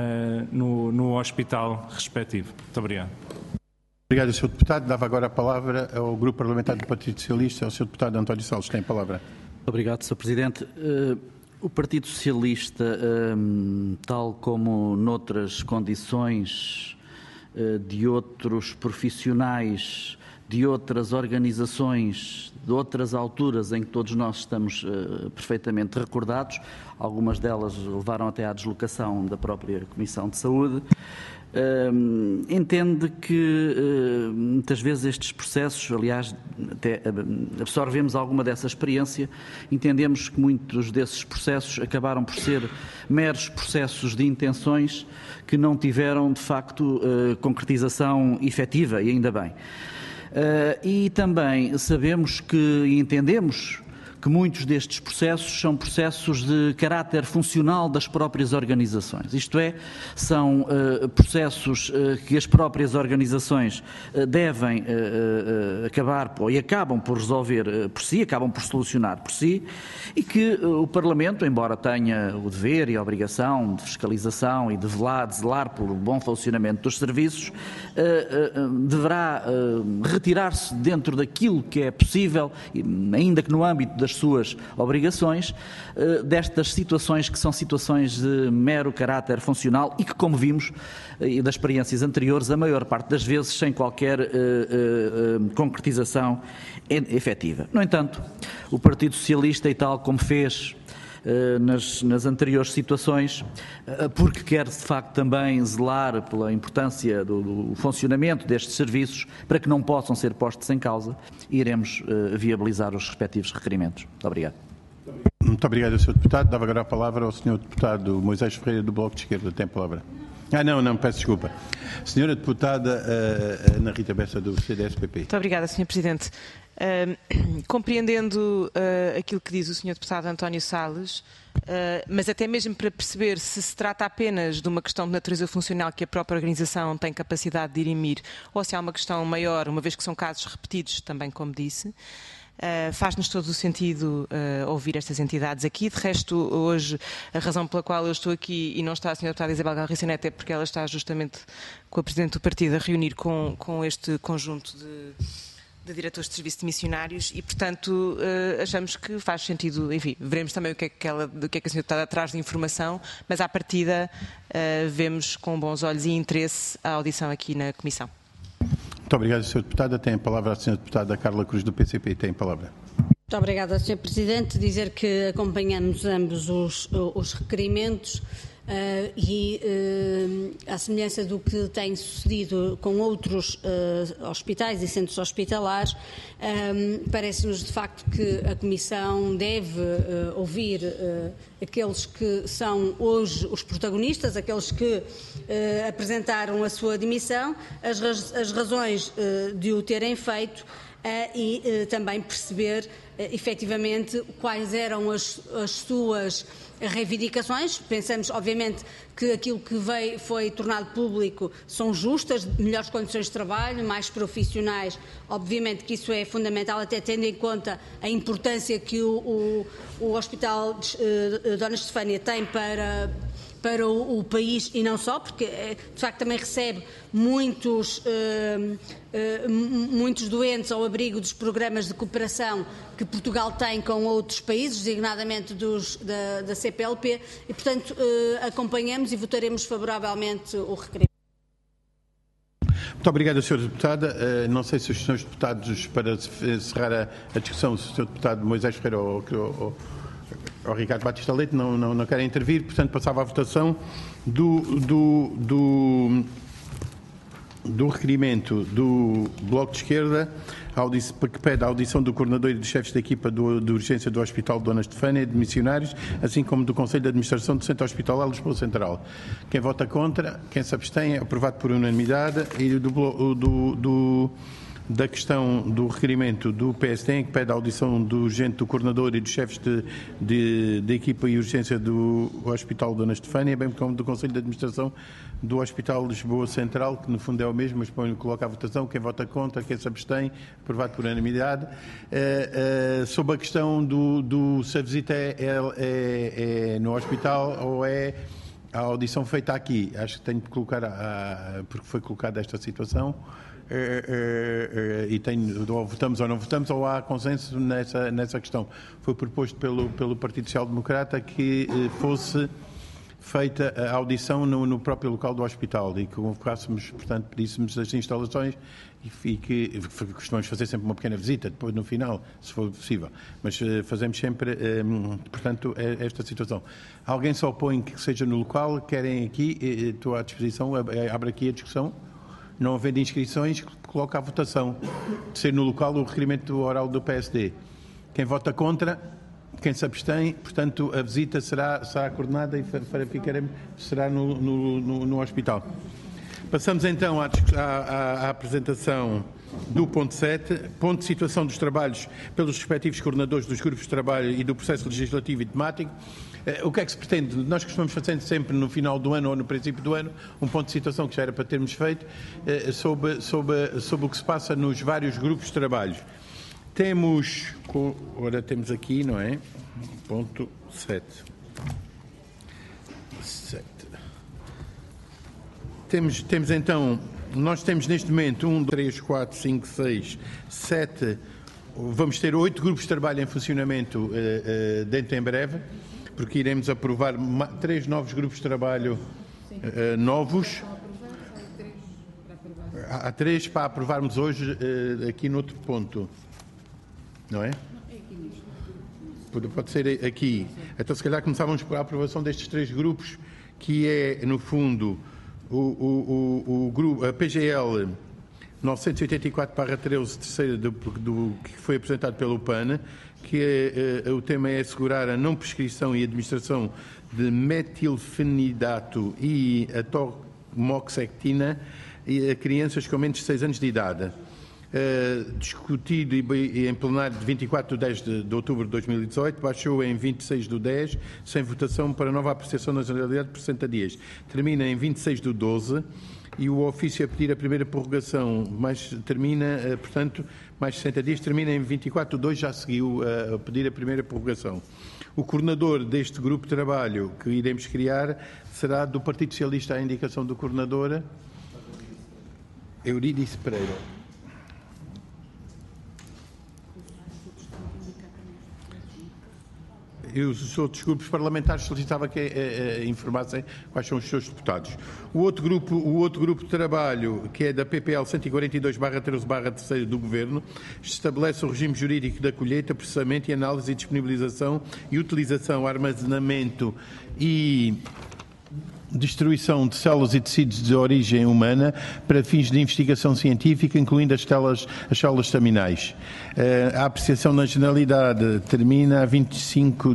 no hospital respectivo. Muito obrigado. Obrigado, Sr. Deputado. Dava agora a palavra ao Grupo Parlamentar do Partido Socialista, ao Sr. Deputado António Salles. Tem a palavra. Obrigado, Sr. Presidente. O Partido Socialista, tal como noutras condições de outros profissionais, de outras organizações, de outras alturas em que todos nós estamos perfeitamente recordados, algumas delas levaram até à deslocação da própria Comissão de Saúde, entende que muitas vezes estes processos, aliás, até absorvemos alguma dessa experiência, entendemos que muitos desses processos acabaram por ser meros processos de intenções que não tiveram, de facto, concretização efetiva, e ainda bem. E também sabemos e entendemos que muitos destes processos são processos de caráter funcional das próprias organizações. Isto é, são processos que as próprias organizações devem acabar e acabam por resolver por si, acabam por solucionar por si, e que o Parlamento, embora tenha o dever e a obrigação de fiscalização e de zelar pelo bom funcionamento dos serviços, deverá retirar-se dentro daquilo que é possível, ainda que no âmbito das suas obrigações, destas situações que são situações de mero caráter funcional e que, como vimos das experiências anteriores, a maior parte das vezes sem qualquer concretização efetiva. No entanto, o Partido Socialista, e tal como fez nas anteriores situações, porque quer de facto também zelar pela importância do funcionamento destes serviços para que não possam ser postos em causa, iremos viabilizar os respectivos requerimentos. Muito obrigado. Muito obrigado, Sr. Deputado. Dava agora a palavra ao Sr. Deputado Moisés Ferreira, do Bloco de Esquerda. Tem a palavra. Não, peço desculpa. Senhora Deputada Ana Rita Bessa, do CDS-PP. Muito obrigada, Sr. Presidente. Compreendendo aquilo que diz o Sr. Deputado António Salles, mas até mesmo para perceber se trata apenas de uma questão de natureza funcional que a própria organização tem capacidade de dirimir, ou se há uma questão maior, uma vez que são casos repetidos, também como disse, faz-nos todo o sentido ouvir estas entidades aqui. De resto, hoje, a razão pela qual eu estou aqui e não está a Sra. Deputada Isabel Galriça Neto é porque ela está justamente com a Presidente do Partido a reunir com este conjunto de diretores de serviço de missionários e, portanto, achamos que faz sentido, enfim, veremos também o que é que a Sra. Deputada traz de informação, mas à partida vemos com bons olhos e interesse a audição aqui na Comissão. Muito obrigado, Sr. Deputada. Tem a palavra a Sra. Deputada Carla Cruz, do PCP. Tem a palavra. Muito obrigada, Sr. Presidente. Dizer que acompanhamos ambos os requerimentos e, à semelhança do que tem sucedido com outros hospitais e centros hospitalares, parece-nos de facto que a Comissão deve ouvir aqueles que são hoje os protagonistas, aqueles que apresentaram a sua demissão, as razões de o terem feito, e também perceber efetivamente quais eram as suas reivindicações. Pensamos, obviamente, que aquilo que foi tornado público são justas, melhores condições de trabalho, mais profissionais. Obviamente que isso é fundamental, até tendo em conta a importância que o Hospital de Dona Estefânia tem para o país e não só, porque de facto também recebe muitos doentes ao abrigo dos programas de cooperação que Portugal tem com outros países, designadamente da CPLP, e portanto acompanhamos e votaremos favoravelmente o requerimento. Muito obrigado, Sra. Deputada. Não sei se os Srs. Deputados, para encerrar a discussão, se o Sr. Deputado Moisés Ferreira ou Ricardo Batista Leite não querem intervir, portanto passava à votação do requerimento do Bloco de Esquerda que pede a audição do coordenador e dos chefes da equipa de urgência do Hospital de Dona Estefânia de Missionários, assim como do Conselho de Administração do Centro Hospitalar Lisboa Central. Quem vota contra, quem se abstém, é aprovado por unanimidade. E da questão do requerimento do PSD, em que pede a audição do urgente do coordenador e dos chefes de equipa e urgência do Hospital Dona Estefânia, bem como do Conselho de Administração do Hospital Lisboa Central, que no fundo é o mesmo, mas coloca à votação quem vota contra, quem se abstém, aprovado por unanimidade. Sobre a questão se a visita é no hospital ou é a audição feita aqui. Acho que tenho que colocar, porque foi colocada esta situação, e ou votamos ou não votamos, ou há consenso nessa questão. Foi proposto pelo Partido Social Democrata que fosse feita a audição no próprio local do hospital e que convocássemos, portanto, pedíssemos as instalações e que costumamos fazer sempre uma pequena visita, depois no final, se for possível. Mas fazemos sempre, portanto, esta situação. Alguém se opõe que seja no local, querem aqui, estou à disposição, abre aqui a discussão. Não havendo inscrições, coloca à votação de ser no local o requerimento oral do PSD. Quem vota contra, quem se abstém, portanto, a visita será coordenada e será no hospital. Passamos então à apresentação do ponto 7, ponto de situação dos trabalhos pelos respectivos coordenadores dos grupos de trabalho e do processo legislativo e temático. O que é que se pretende? Nós costumamos fazer sempre no final do ano ou no princípio do ano um ponto de situação que já era para termos feito sobre o que se passa nos vários grupos de trabalho. Temos aqui, não é? Ponto 7. Temos então, nós temos neste momento 1, 2, 3, 4, 5, 6, 7, vamos ter 8 grupos de trabalho em funcionamento dentro em breve, porque iremos aprovar 3 novos grupos de trabalho novos. Há 3 para aprovarmos hoje aqui no outro ponto, não é? Pode ser aqui. Então, se calhar, começávamos por a aprovação destes 3 grupos, que é, no fundo, o grupo, a PGL 984/13, terceira que foi apresentado pelo PAN, que o tema é assegurar a não prescrição e administração de metilfenidato e atomoxectina a crianças com menos de 6 anos de idade. Discutido em plenário de 24 de outubro de 2018, baixou em 26 de 10, sem votação para nova apreciação na generalidade por 60 dias. Termina em 26 de 12 e o ofício a pedir a primeira prorrogação, termina, portanto, mais 60 dias, termina em 24 de 2, já seguiu a pedir a primeira prorrogação. O coordenador deste grupo de trabalho que iremos criar será do Partido Socialista, à indicação do coordenador Eurídice Pereira. E os outros grupos parlamentares solicitava que informassem quais são os seus deputados. O outro grupo de trabalho, que é da PPL 142/13/3 do Governo, estabelece o regime jurídico da colheita, processamento e análise e disponibilização e utilização, armazenamento e destruição de células e tecidos de origem humana para fins de investigação científica, incluindo as células staminais. A apreciação na generalidade termina a 25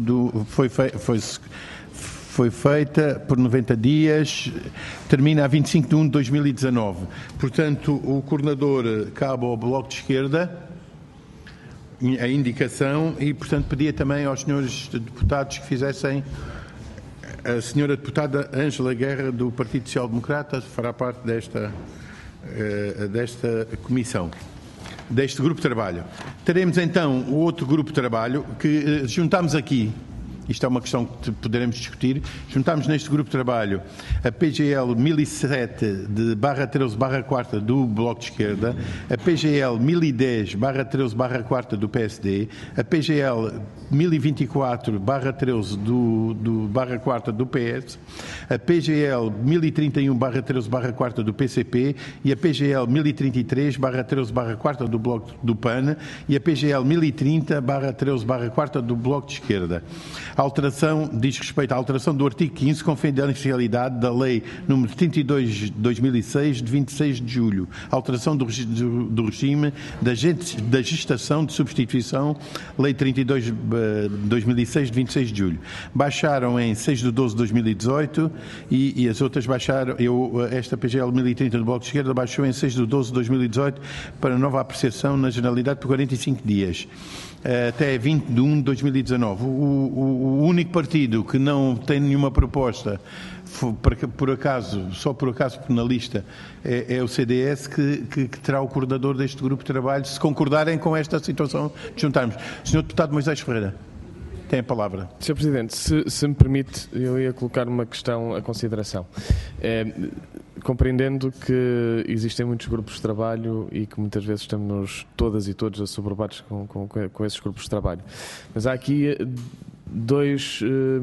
foi feita por 90 dias, termina a 25 de 1 de 2019. Portanto, o coordenador cabe ao Bloco de Esquerda a indicação e, portanto, pedia também aos senhores deputados que fizessem. A senhora deputada Ângela Guerra, do Partido Social Democrata, fará parte desta comissão, deste grupo de trabalho. Teremos então o outro grupo de trabalho que juntamos aqui. Isto é uma questão que poderemos discutir. Juntámos neste grupo de trabalho a PGL 1007/13/4 do Bloco de Esquerda, a PGL 1010/13/4 do PSD, a PGL 1024/13 do /4 do PS, a PGL 1031/13/4 do PCP e a PGL 1033/13/4 do Bloco do PAN e a PGL 1030/13/4 do Bloco de Esquerda. A alteração diz respeito à alteração do artigo 15, confidencialidade da Lei nº 32 de 2006, de 26 de julho. A alteração do regime da gestação de substituição, Lei 32 de 2006, de 26 de julho. Baixaram em 6 de 12 de 2018 e as outras baixaram, esta PGL 1030 do Bloco de Esquerda baixou em 6 de 12 de 2018 para nova apreciação na Generalidade por 45 dias. Até 20 de 1 de 2019. O único partido que não tem nenhuma proposta, só por acaso penalista, é o CDS, que terá o coordenador deste grupo de trabalho, se concordarem com esta situação de juntarmos. Sr. Deputado Moisés Ferreira, tem a palavra. Sr. Presidente, se me permite, eu ia colocar uma questão à consideração. Compreendendo que existem muitos grupos de trabalho e que muitas vezes estamos todas e todos assoberbados com esses grupos de trabalho. Mas há aqui dois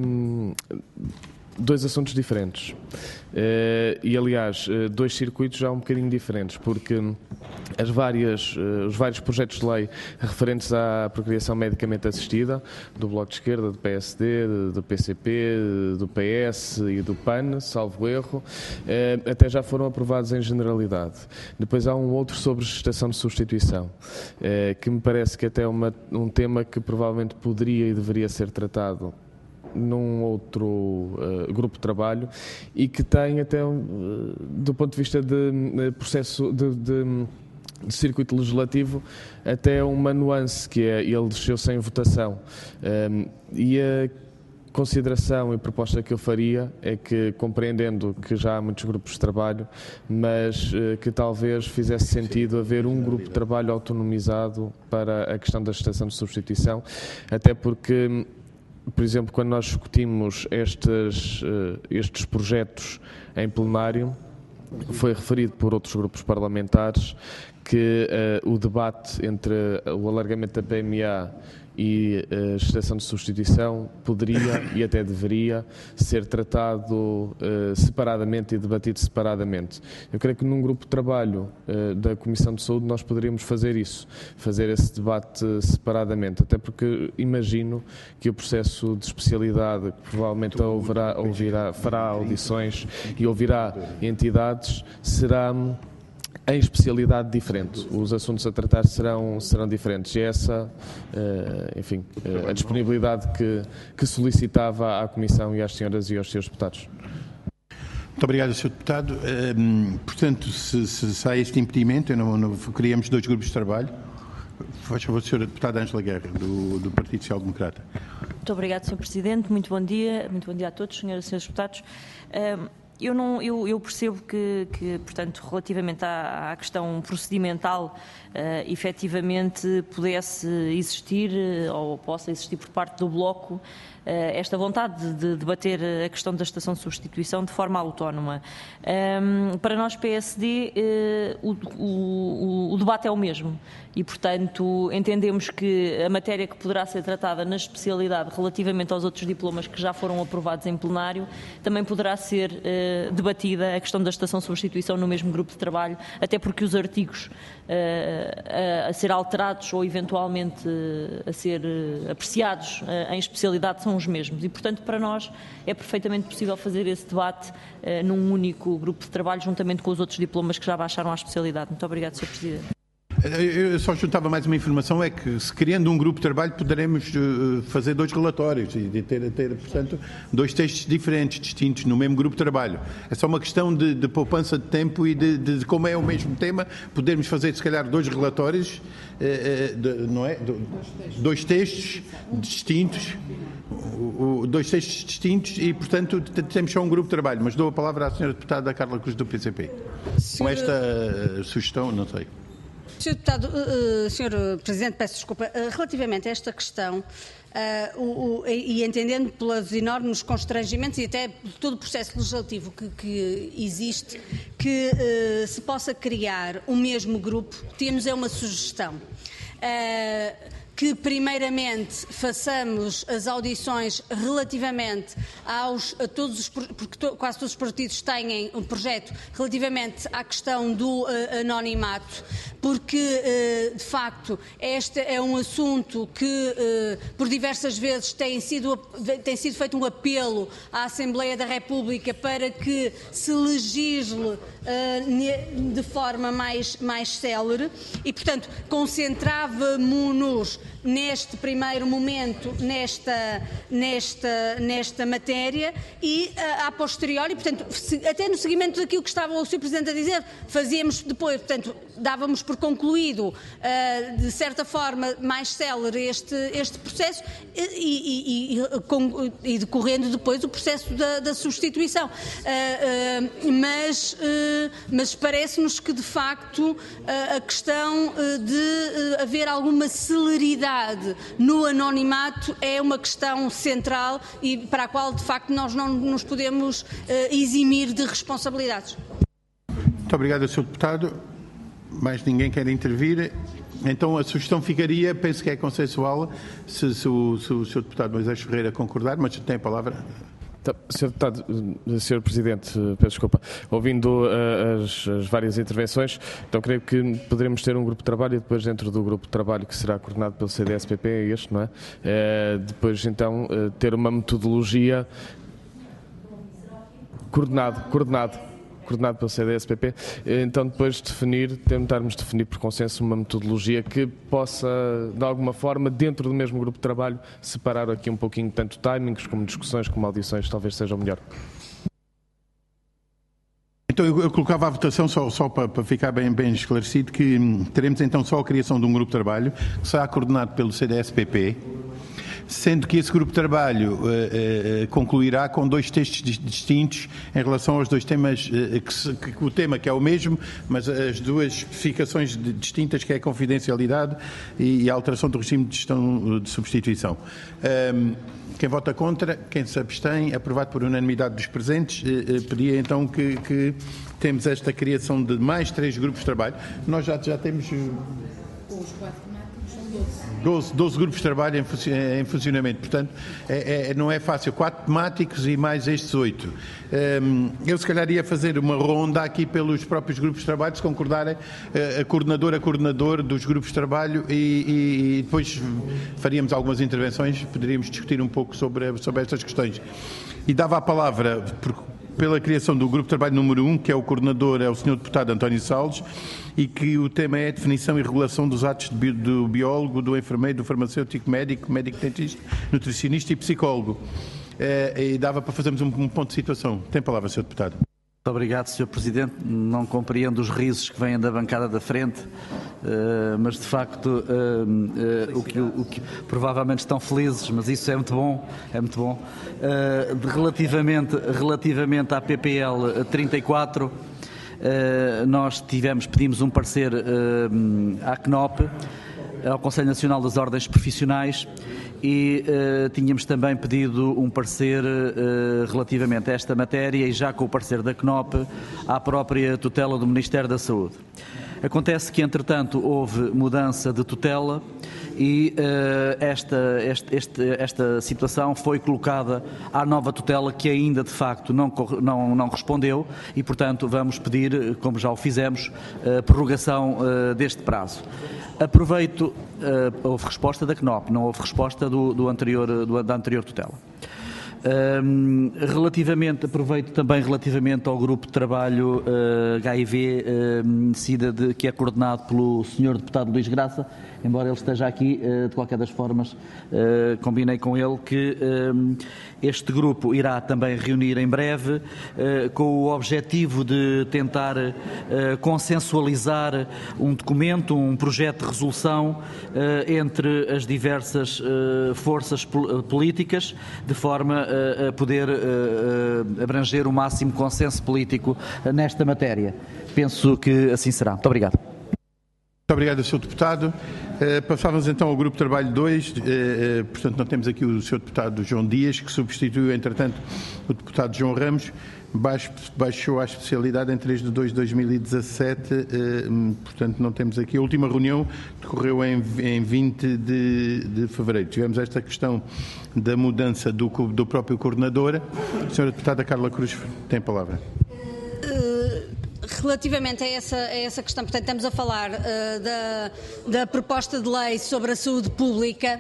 assuntos diferentes. E, aliás, dois circuitos já um bocadinho diferentes, porque os vários projetos de lei referentes à procriação medicamente assistida, do Bloco de Esquerda, do PSD, do PCP, do PS e do PAN, salvo erro, até já foram aprovados em generalidade. Depois há um outro sobre gestação de substituição, que me parece que até é um tema que provavelmente poderia e deveria ser tratado num outro grupo de trabalho e que tem até, do ponto de vista de processo de circuito legislativo, até uma nuance, que é ele desceu sem votação. E a consideração e proposta que eu faria é que, compreendendo que já há muitos grupos de trabalho, mas que talvez fizesse sentido haver um grupo de trabalho autonomizado para a questão da gestação de substituição, até porque, por exemplo, quando nós discutimos estes projetos em plenário, foi referido por outros grupos parlamentares que o debate entre o alargamento da PMA e a gestação de substituição poderia e até deveria ser tratado separadamente e debatido separadamente. Eu creio que num grupo de trabalho da Comissão de Saúde nós poderíamos fazer isso, fazer esse debate separadamente, até porque imagino que o processo de especialidade, que provavelmente fará audições e ouvirá entidades, será em especialidade diferente. Os assuntos a tratar serão diferentes. E essa, enfim, a disponibilidade que solicitava à Comissão e às senhoras e aos senhores deputados. Muito obrigado, Sr. Deputado. Portanto, se há este impedimento, criamos dois grupos de trabalho. Faz favor, Sra. Deputada Ângela Guerra, do Partido Social Democrata. Muito obrigado, Sr. Presidente. Muito bom dia a todos, senhoras e senhores deputados. Eu percebo que, portanto, relativamente à questão procedimental, efetivamente pudesse existir ou possa existir por parte do Bloco esta vontade de debater a questão da gestação de substituição de forma autónoma. Para nós, PSD, o debate é o mesmo e, portanto, entendemos que a matéria que poderá ser tratada na especialidade relativamente aos outros diplomas que já foram aprovados em plenário, também poderá ser debatida a questão da gestação de substituição no mesmo grupo de trabalho, até porque os artigos a ser alterados ou eventualmente a ser apreciados em especialidade são os mesmos e, portanto, para nós é perfeitamente possível fazer esse debate num único grupo de trabalho, juntamente com os outros diplomas que já baixaram à especialidade. Muito obrigado, Sr. Presidente. Eu só juntava mais uma informação, é que se criando um grupo de trabalho poderemos fazer dois relatórios e ter, portanto, dois textos diferentes, distintos, no mesmo grupo de trabalho. É só uma questão de poupança de tempo e de como é o mesmo tema, podermos fazer, se calhar, dois relatórios, não é? Dois textos distintos, e, portanto, temos só um grupo de trabalho. Mas dou a palavra à Sra. Deputada Carla Cruz, do PCP. Com esta sugestão, não sei. Sr. Deputado, Sr. Presidente, peço desculpa. Relativamente a esta questão, e entendendo pelos enormes constrangimentos e até todo o processo legislativo que existe, que se possa criar o mesmo grupo, temos uma sugestão. que primeiramente façamos as audições relativamente a todos os, porque quase todos os partidos têm um projeto relativamente à questão do anonimato, porque de facto este é um assunto que por diversas vezes tem sido feito um apelo à Assembleia da República para que se legisle de forma mais célere e, portanto, concentrávamos-nos neste primeiro momento nesta matéria e a posteriori, portanto, até no seguimento daquilo que estava o Sr. Presidente a dizer, fazíamos depois, portanto, dávamos por concluído de certa forma mais célere este processo e decorrendo depois o processo da substituição. Mas parece-nos que de facto a questão de haver alguma celeridade no anonimato é uma questão central e para a qual de facto nós não nos podemos eximir de responsabilidades. Muito obrigado, Sr. Deputado. Mais ninguém quer intervir. Então a sugestão ficaria, penso que é consensual, se o Sr. Deputado Moisés Ferreira concordar, mas tem a palavra. Então, Sr. Deputado, Sr. Presidente, peço desculpa, ouvindo as várias intervenções, então creio que poderemos ter um grupo de trabalho e depois dentro do grupo de trabalho que será coordenado pelo CDS-PP, é este, não é? Depois então ter uma metodologia coordenado pelo CDS-PP, então depois tentarmos definir por consenso uma metodologia que possa, de alguma forma, dentro do mesmo grupo de trabalho, separar aqui um pouquinho tanto timings como discussões, como audições, talvez seja o melhor. Então eu colocava a votação só para ficar bem esclarecido que teremos então só a criação de um grupo de trabalho que será coordenado pelo CDS-PP, sendo que esse grupo de trabalho concluirá com 2 textos distintos em relação aos 2 temas, que o tema que é o mesmo, mas as 2 especificações distintas, que é a confidencialidade e a alteração do regime de gestão de substituição. Quem vota contra, quem se abstém, aprovado por unanimidade dos presentes, pedia então que temos esta criação de mais 3 grupos de trabalho. Nós já temos... Os 4 12 grupos de trabalho em funcionamento, portanto não é fácil, 4 temáticos e mais estes 8. Eu se calhar ia fazer uma ronda aqui pelos próprios grupos de trabalho, se concordarem, a coordenador dos grupos de trabalho e depois faríamos algumas intervenções, poderíamos discutir um pouco sobre estas questões. E dava a palavra pela criação do grupo de trabalho número 1, que é o coordenador, é o Sr. Deputado António Salles, e que o tema é a definição e regulação dos atos do biólogo, do enfermeiro, do farmacêutico, médico dentista, nutricionista e psicólogo. E dava para fazermos um ponto de situação. Tem a palavra, Sr. Deputado. Muito obrigado, Sr. Presidente. Não compreendo os risos que vêm da bancada da frente, mas de facto o que provavelmente estão felizes, mas isso é muito bom, Relativamente à PPL 34, nós pedimos um parecer à CNOP, ao Conselho Nacional das Ordens Profissionais, e tínhamos também pedido um parecer relativamente a esta matéria e já com o parecer da CNOP à própria tutela do Ministério da Saúde. Acontece que, entretanto, houve mudança de tutela e esta situação foi colocada à nova tutela, que ainda de facto não respondeu e, portanto, vamos pedir, como já o fizemos, a prorrogação deste prazo. Aproveito, houve resposta da CNOP, não houve resposta da anterior tutela. Aproveito também relativamente ao grupo de trabalho HIV-Sida, que é coordenado pelo Sr. Deputado Luís Graça, embora ele esteja aqui, de qualquer das formas, combinei com ele que este grupo irá também reunir em breve, com o objetivo de tentar consensualizar um documento, um projeto de resolução entre as diversas forças políticas, de forma a poder abranger o máximo consenso político nesta matéria. Penso que assim será. Muito obrigado. Muito obrigado, Sr. Deputado. Passávamos então ao Grupo de Trabalho 2. Portanto, nós temos aqui o Sr. Deputado João Dias, que substituiu, entretanto, o Deputado João Ramos. baixou à especialidade em 3 de 2 de 2017, portanto não temos aqui. A última reunião decorreu em 20 de fevereiro. Tivemos esta questão da mudança do próprio coordenador. A senhora deputada Carla Cruz tem a palavra. Relativamente a essa questão, portanto, estamos a falar da proposta de lei sobre a saúde pública.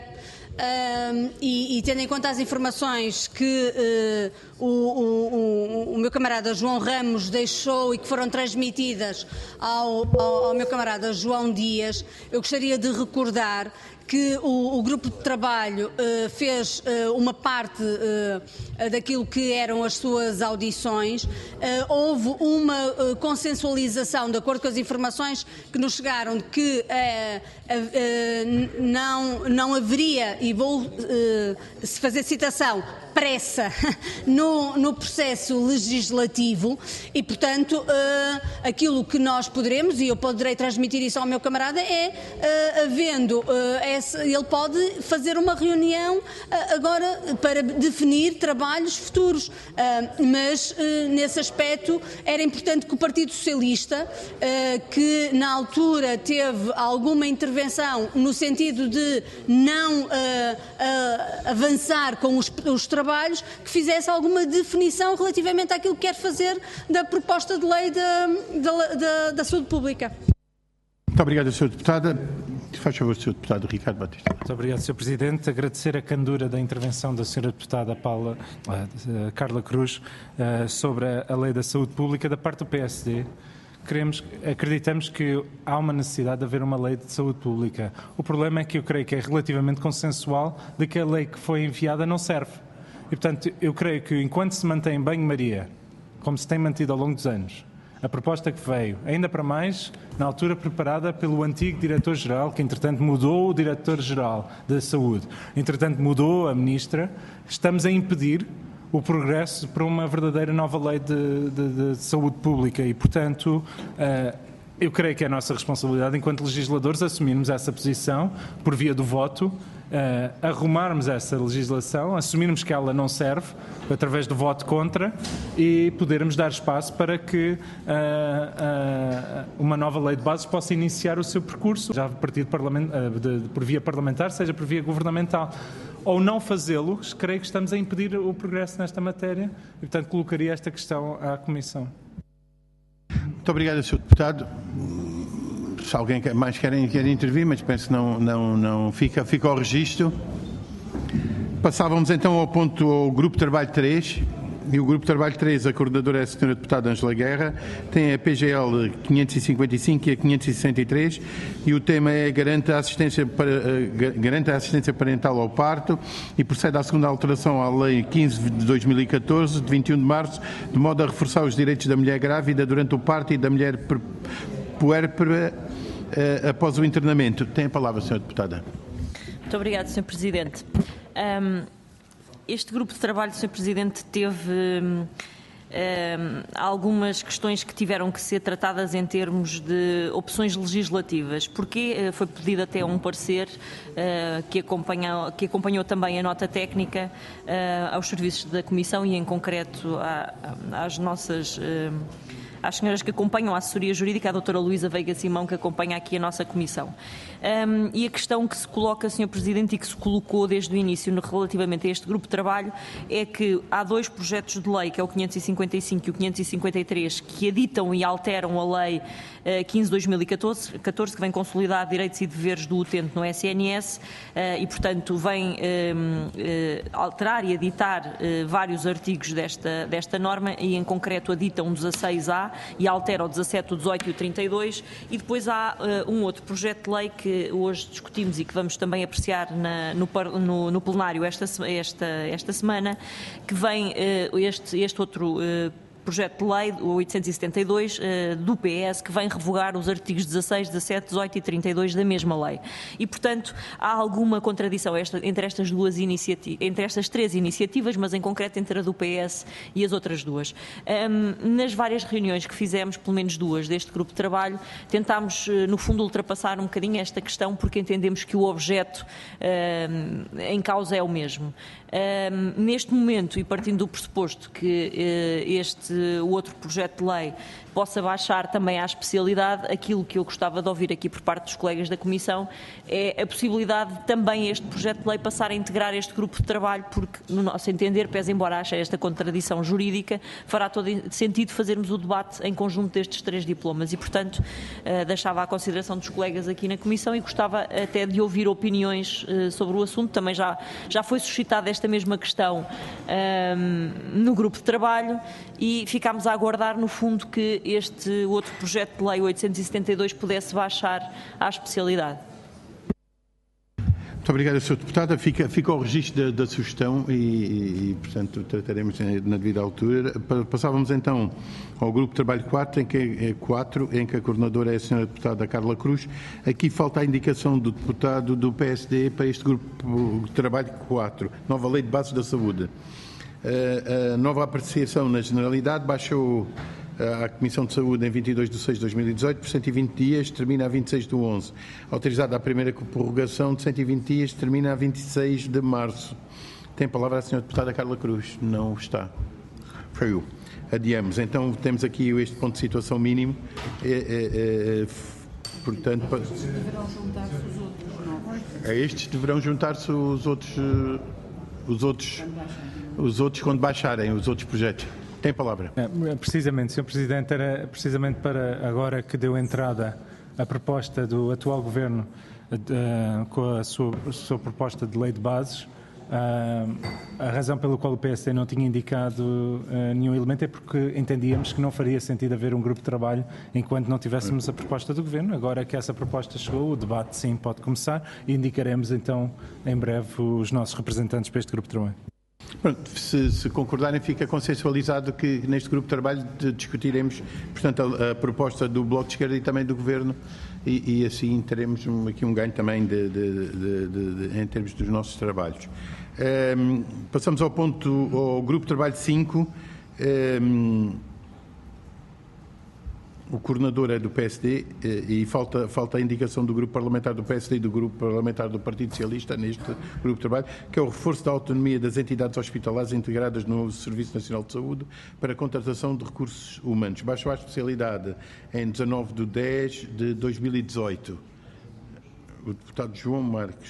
E tendo em conta as informações que o meu camarada João Ramos deixou e que foram transmitidas ao meu camarada João Dias, eu gostaria de recordar que o grupo de trabalho fez uma parte daquilo que eram as suas audições. Houve uma consensualização, de acordo com as informações que nos chegaram, de que não haveria, e vou fazer citação, pressa no processo legislativo e, portanto, aquilo que nós poderemos, e eu poderei transmitir isso ao meu camarada, ele pode fazer uma reunião agora para definir trabalhos futuros, mas nesse aspecto era importante que o Partido Socialista, que na altura teve alguma intervenção no sentido de não avançar com os trabalhos, que fizesse alguma definição relativamente àquilo que quer fazer da proposta de lei da saúde pública. Muito obrigado, Sr. Deputada. Faz favor, Sr. Deputado Ricardo Batista. Muito obrigado, Sr. Presidente. Agradecer a candura da intervenção da Sra. Deputada Carla Cruz sobre a lei da saúde pública. Da parte do PSD, acreditamos que há uma necessidade de haver uma lei de saúde pública. O problema é que eu creio que é relativamente consensual de que a lei que foi enviada não serve. E, portanto, eu creio que enquanto se mantém em banho-maria, como se tem mantido ao longo dos anos, a proposta que veio, ainda para mais, na altura preparada pelo antigo Diretor-Geral, que entretanto mudou o Diretor-Geral da Saúde, entretanto mudou a Ministra, estamos a impedir o progresso para uma verdadeira nova lei de saúde pública e, portanto, eu creio que é a nossa responsabilidade enquanto legisladores assumirmos essa posição por via do voto, arrumarmos essa legislação, assumirmos que ela não serve através do voto contra e podermos dar espaço para que uma nova lei de bases possa iniciar o seu percurso, já por via parlamentar, seja por via governamental. Ou não fazê-lo, creio que estamos a impedir o progresso nesta matéria e, portanto, colocaria esta questão à Comissão. Muito obrigado, Sr. Deputado. Se alguém mais quer intervir, mas penso que não fica ao registro. Passávamos então ao Grupo de Trabalho 3. E o Grupo de Trabalho 3, a coordenadora é a Sra. Deputada Ângela Guerra, tem a PGL 555 e a 563 e o tema é garante a assistência parental ao parto e procede à segunda alteração à Lei 15 de 2014, de 21 de março, de modo a reforçar os direitos da mulher grávida durante o parto e da mulher puérpera após o internamento. Tem a palavra, Sra. Deputada. Muito obrigada, Sr. Presidente. Este grupo de trabalho, Sr. Presidente, teve algumas questões que tiveram que ser tratadas em termos de opções legislativas, porque foi pedido até um parecer que acompanhou também a nota técnica aos serviços da Comissão e, em concreto, às senhoras que acompanham a assessoria jurídica, a doutora Luísa Veiga Simão, que acompanha aqui a nossa Comissão. E a questão que se coloca, Sr. Presidente, e que se colocou desde o início relativamente a este grupo de trabalho, é que há dois projetos de lei, que é o 555 e o 553, que editam e alteram a Lei 15 de 2014, que vem consolidar direitos e deveres do utente no SNS e, portanto, vem alterar e editar vários artigos desta norma e, em concreto, edita um 16A e altera o 17, o 18 e o 32, e depois há um outro projeto de lei que hoje discutimos e que vamos também apreciar no plenário esta semana, que vem este outro projeto de lei, o 872, do PS, que vem revogar os artigos 16, 17, 18 e 32 da mesma lei. E, portanto, há alguma contradição entre estas três iniciativas, mas em concreto entre a do PS e as outras duas. Nas várias reuniões que fizemos, pelo menos duas, deste grupo de trabalho, tentámos, no fundo, ultrapassar um bocadinho esta questão, porque entendemos que o objeto em causa é o mesmo. Neste momento, e partindo do pressuposto que este o outro projeto de lei possa baixar também à especialidade. Aquilo que eu gostava de ouvir aqui por parte dos colegas da Comissão é a possibilidade de também este projeto de lei passar a integrar este grupo de trabalho, porque, no nosso entender, pese embora ache esta contradição jurídica, fará todo sentido fazermos o debate em conjunto destes 3 diplomas e, portanto, deixava à consideração dos colegas aqui na Comissão e gostava até de ouvir opiniões sobre o assunto. Também já foi suscitada esta mesma questão no grupo de trabalho e ficámos a aguardar, no fundo, que este outro projeto de lei 872 pudesse baixar à especialidade. Muito obrigado, Sr. Deputada. Fica ao registro da sugestão e, portanto, trataremos na devida altura. Passávamos então ao grupo de trabalho 4, em que a coordenadora é a Sra. Deputada Carla Cruz. Aqui falta a indicação do deputado do PSD para este grupo de trabalho 4, nova Lei de Bases da Saúde. A nova apreciação na Generalidade baixou à Comissão de Saúde em 22/6/2018 por 120 dias, termina a 26/11. Autorizada a primeira prorrogação de 120 dias, termina a 26 de março. Tem a palavra a Sra. Deputada Carla Cruz. Não está. Foi. Adiamos. Então temos aqui este ponto de situação mínimo. Portanto, deverão juntar-se os outros. A estes deverão juntar-se os outros quando baixarem os outros projetos. Tem a palavra. Precisamente, Sr. Presidente, era precisamente para agora que deu entrada a proposta do atual Governo com a sua proposta de lei de bases. A razão pela qual o PSD não tinha indicado nenhum elemento é porque entendíamos que não faria sentido haver um grupo de trabalho enquanto não tivéssemos a proposta do Governo. Agora que essa proposta chegou, o debate sim pode começar e indicaremos então em breve os nossos representantes para este grupo de trabalho. Pronto, se concordarem, fica consensualizado que neste grupo de trabalho discutiremos, portanto, a proposta do Bloco de Esquerda e também do Governo e assim teremos aqui um ganho também em termos dos nossos trabalhos. Passamos ao grupo de trabalho 5. O coordenador é do PSD e falta a indicação do grupo parlamentar do PSD e do grupo parlamentar do Partido Socialista neste grupo de trabalho, que é o reforço da autonomia das entidades hospitalares integradas no Serviço Nacional de Saúde para a contratação de recursos humanos. Baixou a especialidade em 19/10/2018. O deputado João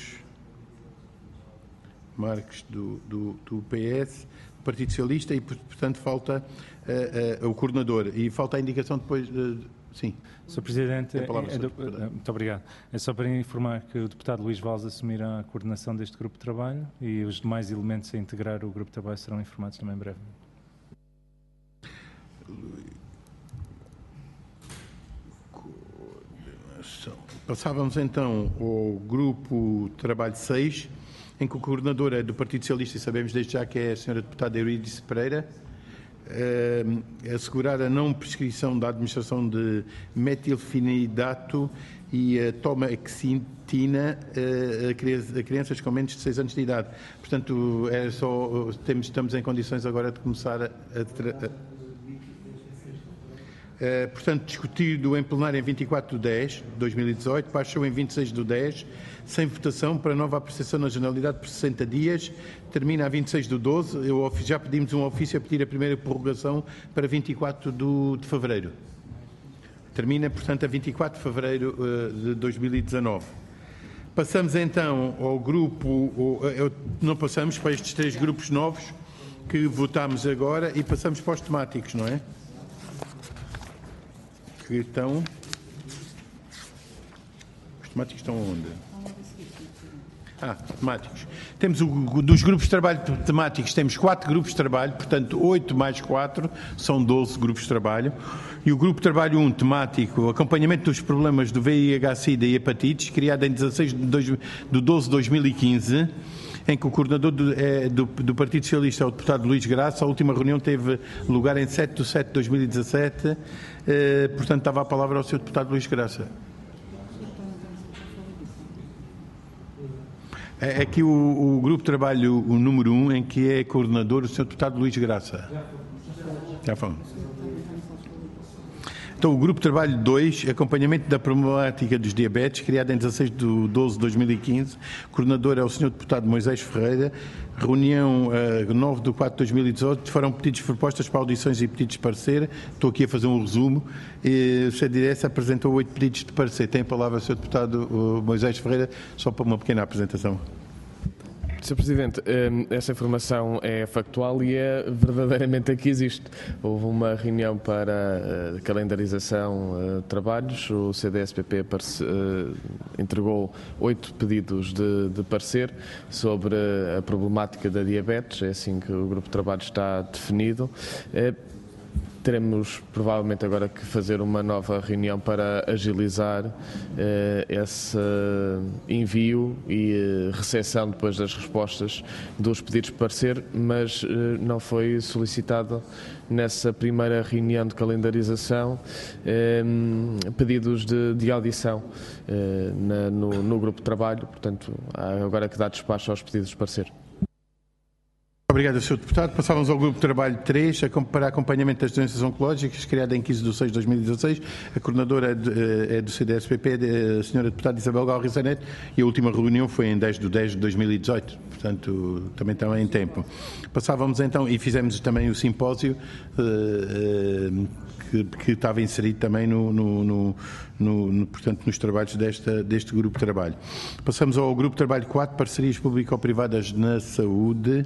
Marques do PS, do Partido Socialista, e, portanto, falta o coordenador e falta a indicação depois. Sim. Sr. Presidente, muito obrigado. É só para informar que o deputado Luís Valls assumirá a coordenação deste grupo de trabalho e os demais elementos a integrar o grupo de trabalho serão informados também brevemente. Passávamos então ao grupo de trabalho 6, em que o coordenador é do Partido Socialista e sabemos desde já que é a Sra. Deputada Eurídice Pereira. Assegurar a não prescrição da administração de metilfenidato e a tomaxetina a crianças com menos de 6 anos de idade. Portanto, estamos em condições agora de começar portanto, discutido em plenário em 24/10/2018, baixou em 26/10, sem votação, para nova apreciação na Generalidade por 60 dias, termina a 26/12. Já pedimos um ofício a pedir a primeira prorrogação para 24 de fevereiro. Termina, portanto, a 24 de fevereiro de 2019. Passamos então ao grupo, não passamos para estes 3 grupos novos que votámos agora e passamos para os temáticos, não é? Então, os temáticos estão onde? Temáticos. Temos dos grupos de trabalho temáticos, temos 4 grupos de trabalho, portanto 8 mais 4, são 12 grupos de trabalho. E o grupo de trabalho 1 temático, acompanhamento dos problemas do VIH-Sida e hepatites, criado em 16/12/2015, em que o coordenador do Partido Socialista é o deputado Luís Graça. A última reunião teve lugar em 7/7/2017. Portanto, dava a palavra ao Sr. deputado Luís Graça. É aqui o grupo de trabalho o número 1, em que é coordenador o Sr. deputado Luís Graça. Já falamos. Então, o Grupo de Trabalho 2, acompanhamento da problemática dos diabetes, criado em 16/12/2015. Coordenador é o Sr. Deputado Moisés Ferreira. Reunião 9/4/2018. Foram pedidos propostas para audições e pedidos de parecer. Estou aqui a fazer um resumo. O CDS apresentou 8 pedidos de parecer. Tem a palavra o Sr. Deputado Moisés Ferreira, só para uma pequena apresentação. Sr. Presidente, essa informação é factual e é verdadeiramente a que existe. Houve uma reunião para a calendarização de trabalhos, o CDS-PP entregou 8 pedidos de parecer sobre a problemática da diabetes, é assim que o grupo de trabalho está definido. Teremos provavelmente agora que fazer uma nova reunião para agilizar esse envio e recepção depois das respostas dos pedidos de parecer, mas não foi solicitado nessa primeira reunião de calendarização pedidos de audição no grupo de trabalho, portanto há agora que dar despacho aos pedidos de parecer. Obrigado, Sr. Deputado. Passávamos ao Grupo de Trabalho 3, para acompanhamento das doenças oncológicas, criado em 15/6/2016. A coordenadora é do CDS-PP, a Sra. Deputada Isabel Galri Zanetti, e a última reunião foi em 10/10/2018, portanto, também está em tempo. Passávamos então, e fizemos também o simpósio, que estava inserido também portanto, nos trabalhos deste Grupo de Trabalho. Passamos ao Grupo de Trabalho 4, parcerias público-privadas na saúde.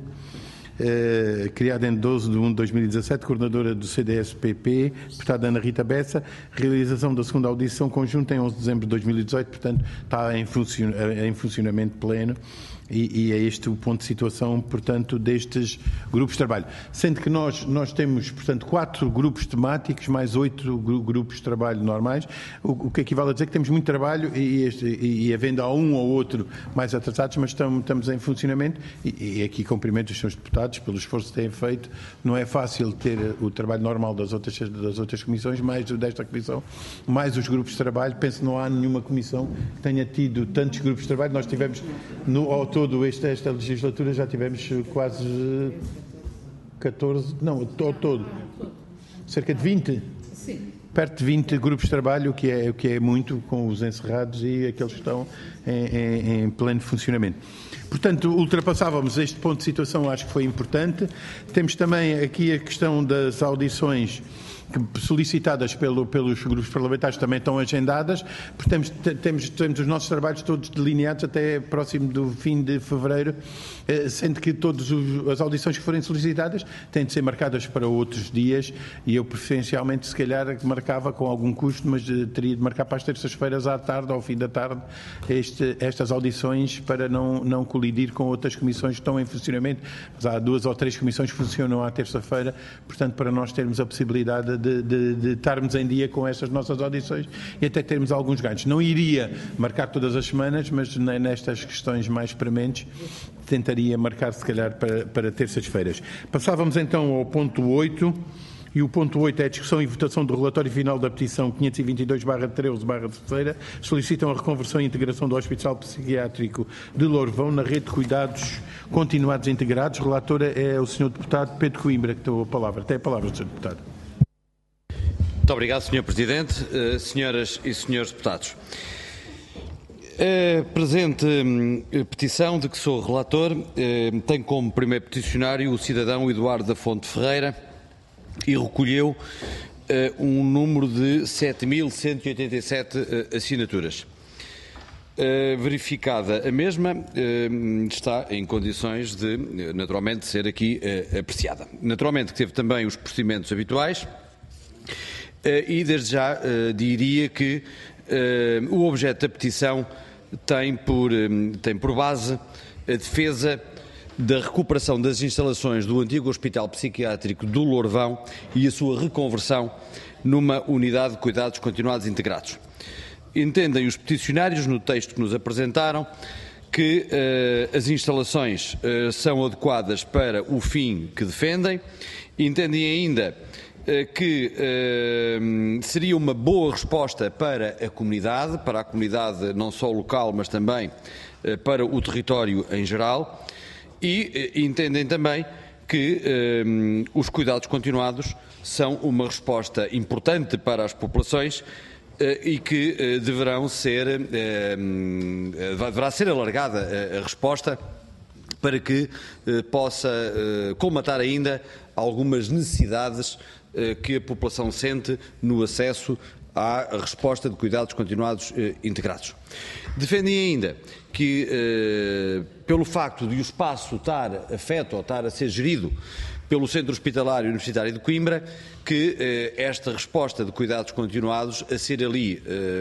Criada em 12/1/2017, coordenadora do CDS-PP, deputada Ana Rita Bessa, realização da segunda audição conjunta em 11 de dezembro de 2018, portanto está em funcionamento pleno. E é este o ponto de situação, portanto, destes grupos de trabalho. Sendo que nós temos, portanto, 4 grupos temáticos, mais 8 grupos de trabalho normais, o que equivale a dizer que temos muito trabalho e havendo a um ou outro mais atrasados, mas estamos em funcionamento e aqui cumprimento os senhores deputados pelo esforço que têm feito. Não é fácil ter o trabalho normal das outras comissões, mais o desta comissão, mais os grupos de trabalho. Penso que não há nenhuma comissão que tenha tido tantos grupos de trabalho. Nós tivemos esta legislatura já tivemos quase 14, não, ao todo, cerca de 20, sim, perto de 20 grupos de trabalho, o que é muito, com os encerrados e aqueles que estão em pleno funcionamento. Portanto, ultrapassávamos este ponto de situação, acho que foi importante. Temos também aqui a questão das audições solicitadas pelos grupos parlamentares, também estão agendadas. Portanto, temos os nossos trabalhos todos delineados até próximo do fim de fevereiro, sendo que todas as audições que forem solicitadas têm de ser marcadas para outros dias, e eu preferencialmente se calhar marcava com algum custo, mas teria de marcar para as terças-feiras à tarde, ao fim da tarde, estas audições, para não colidir com outras comissões que estão em funcionamento. Mas há 2 ou 3 comissões que funcionam à terça-feira, portanto, para nós termos a possibilidade de estarmos em dia com estas nossas audições e até termos alguns ganhos. Não iria marcar todas as semanas, mas nestas questões mais prementes tentaria marcar, se calhar, para terças-feiras. Passávamos então ao ponto 8. E o ponto 8 é a discussão e votação do relatório final da petição 522/13/3, solicitam a reconversão e integração do Hospital Psiquiátrico de Lourvão na rede de cuidados continuados integrados. Relatora é o Sr. Deputado Pedro Coimbra, que tem a palavra. Tem a palavra, Sr. Deputado. Muito obrigado, Sr. Presidente, senhoras e senhores deputados. A presente petição, de que sou relator, tem como primeiro peticionário o cidadão Eduardo da Fonte Ferreira e recolheu um número de 7.187 assinaturas. Verificada a mesma, está em condições de, naturalmente, ser aqui apreciada. Naturalmente que teve também os procedimentos habituais e, desde já, diria que o objeto da petição tem por base a defesa da recuperação das instalações do antigo Hospital Psiquiátrico do Lourvão e a sua reconversão numa unidade de cuidados continuados integrados. Entendem os peticionários, no texto que nos apresentaram, que as instalações são adequadas para o fim que defendem. Entendem ainda que seria uma boa resposta para a comunidade não só local, mas também para o território em geral, e entendem também que os cuidados continuados são uma resposta importante para as populações e que deverá ser alargada a resposta para que possa colmatar ainda algumas necessidades que a população sente no acesso à resposta de cuidados continuados integrados. Defendem ainda que, pelo facto de o espaço estar afeto ou estar a ser gerido pelo Centro Hospitalar Universitário de Coimbra, que esta resposta de cuidados continuados a ser ali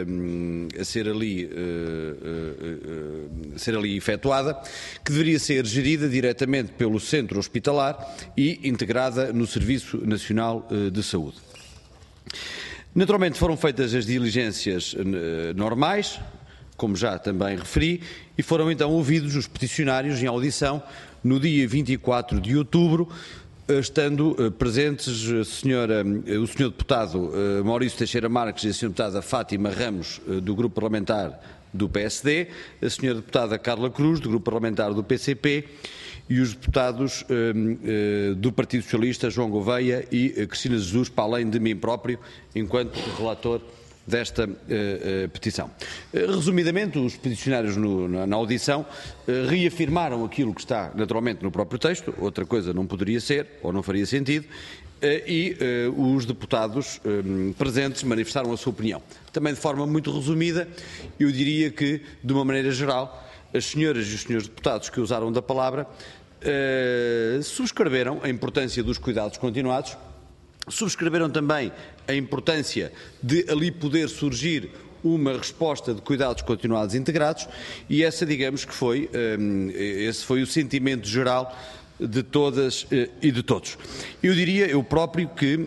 efetuada, que deveria ser gerida diretamente pelo Centro Hospitalar e integrada no Serviço Nacional de Saúde. Naturalmente foram feitas as diligências normais, como já também referi, e foram então ouvidos os peticionários em audição no dia 24 de outubro, estando presentes o Sr. Deputado Maurício Teixeira Marques e a Sra. Deputada Fátima Ramos, do Grupo Parlamentar do PSD, a Sra. Deputada Carla Cruz, do Grupo Parlamentar do PCP, e os deputados do Partido Socialista, João Gouveia e Cristina Jesus, para além de mim próprio, enquanto relator desta petição. Resumidamente, os peticionários na audição reafirmaram aquilo que está naturalmente no próprio texto, outra coisa não poderia ser, ou não faria sentido, e os deputados presentes manifestaram a sua opinião. Também de forma muito resumida, eu diria que, de uma maneira geral, as senhoras e os senhores deputados que usaram da palavra subscreveram a importância dos cuidados continuados, subscreveram também a importância de ali poder surgir uma resposta de cuidados continuados integrados e esse foi o sentimento geral de todas e de todos. Eu diria, eu próprio, que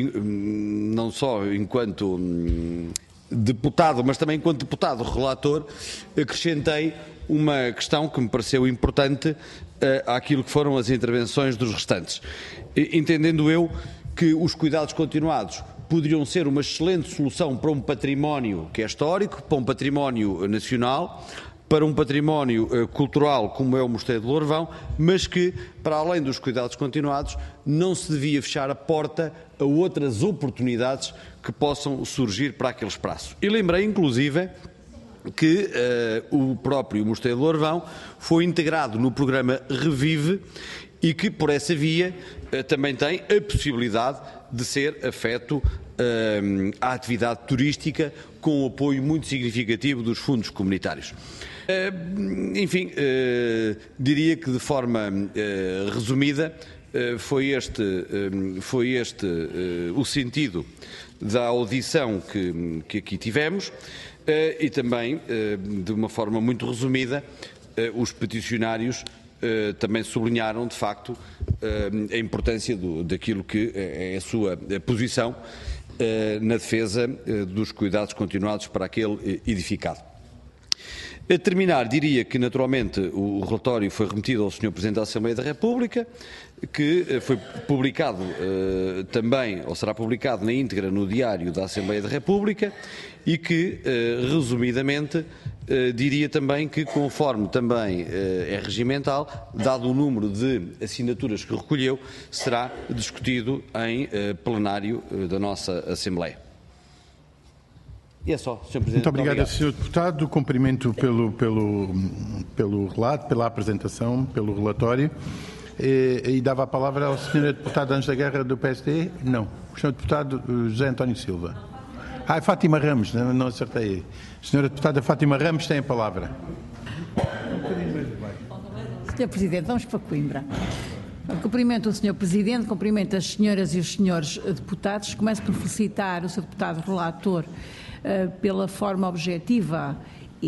não só enquanto deputado, mas também enquanto deputado relator, acrescentei uma questão que me pareceu importante àquilo que foram as intervenções dos restantes, entendendo eu que os cuidados continuados poderiam ser uma excelente solução para um património que é histórico, para um património nacional, para um património cultural como é o Mosteiro de Lourvão, mas que, para além dos cuidados continuados, não se devia fechar a porta a outras oportunidades que possam surgir para aquele espaço. E lembrei, inclusive, que o próprio Mosteiro de Lourvão foi integrado no programa Revive e que, por essa via, também tem a possibilidade de ser afeto à atividade turística com um apoio muito significativo dos fundos comunitários. Enfim, diria que de forma resumida foi este o sentido da audição que aqui tivemos e também, de uma forma muito resumida, os peticionários também sublinharam, de facto, a importância daquilo que é a sua posição na defesa dos cuidados continuados para aquele edificado. A terminar, diria que, naturalmente, o relatório foi remetido ao Sr. Presidente da Assembleia da República, que foi publicado também, ou será publicado na íntegra no Diário da Assembleia da República e que, resumidamente, diria também que, conforme também é regimental, dado o número de assinaturas que recolheu, será discutido em plenário da nossa Assembleia. E é só, Sr. Presidente. Muito obrigado, Sr. Deputado. Cumprimento pelo relato, pela apresentação, pelo relatório. E dava a palavra ao Sr. Deputado Ângela Guerra, do PSD? Não. O Sr. Deputado José António Silva. Fátima Ramos, não acertei. Senhora Deputada Fátima Ramos tem a palavra. Sr. Presidente, vamos para Coimbra. Cumprimento o Sr. Presidente, cumprimento as senhoras e os senhores deputados. Começo por felicitar o Sr. Deputado Relator pela forma objetiva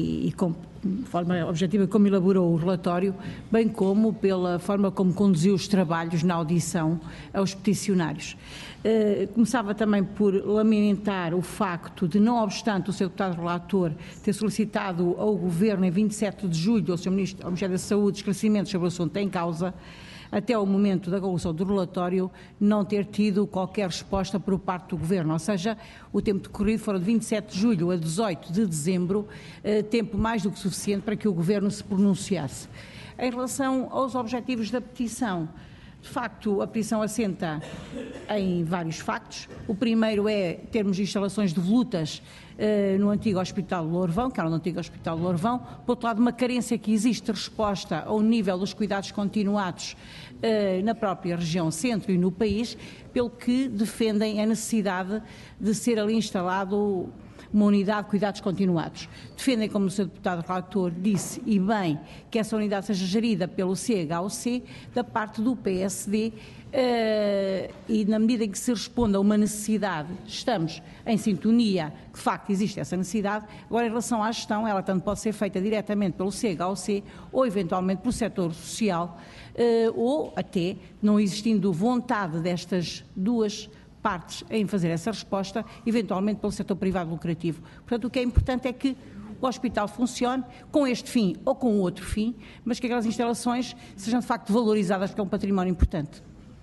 como elaborou o relatório, bem como pela forma como conduziu os trabalhos na audição aos peticionários. Começava também por lamentar o facto de, não obstante o Sr. Deputado Relator ter solicitado ao Governo em 27 de julho, ao Sr. Ministério da Saúde, esclarecimentos sobre o assunto em causa, até ao momento da conclusão do relatório, não ter tido qualquer resposta por parte do Governo. Ou seja, o tempo decorrido foram de 27 de julho a 18 de dezembro, tempo mais do que suficiente para que o Governo se pronunciasse. Em relação aos objetivos da petição, De facto, a petição assenta em vários factos. O primeiro é termos instalações devolutas no antigo Hospital de Lourvão, que era no antigo Hospital de Lourvão. Por outro lado, uma carência que existe de resposta ao nível dos cuidados continuados na própria região centro e no país, pelo que defendem a necessidade de ser ali instalado uma unidade de cuidados continuados. Defendem, como o Sr. Deputado Relator disse, e bem, que essa unidade seja gerida pelo CHUC, da parte do PSD, e na medida em que se responde a uma necessidade, estamos em sintonia, que de facto existe essa necessidade. Agora, em relação à gestão, ela tanto pode ser feita diretamente pelo CHUC ou eventualmente pelo setor social, ou até, não existindo vontade destas duas partes em fazer essa resposta, eventualmente pelo setor privado lucrativo. Portanto, o que é importante é que o hospital funcione com este fim ou com outro fim, mas que aquelas instalações sejam de facto valorizadas, porque é um património importante.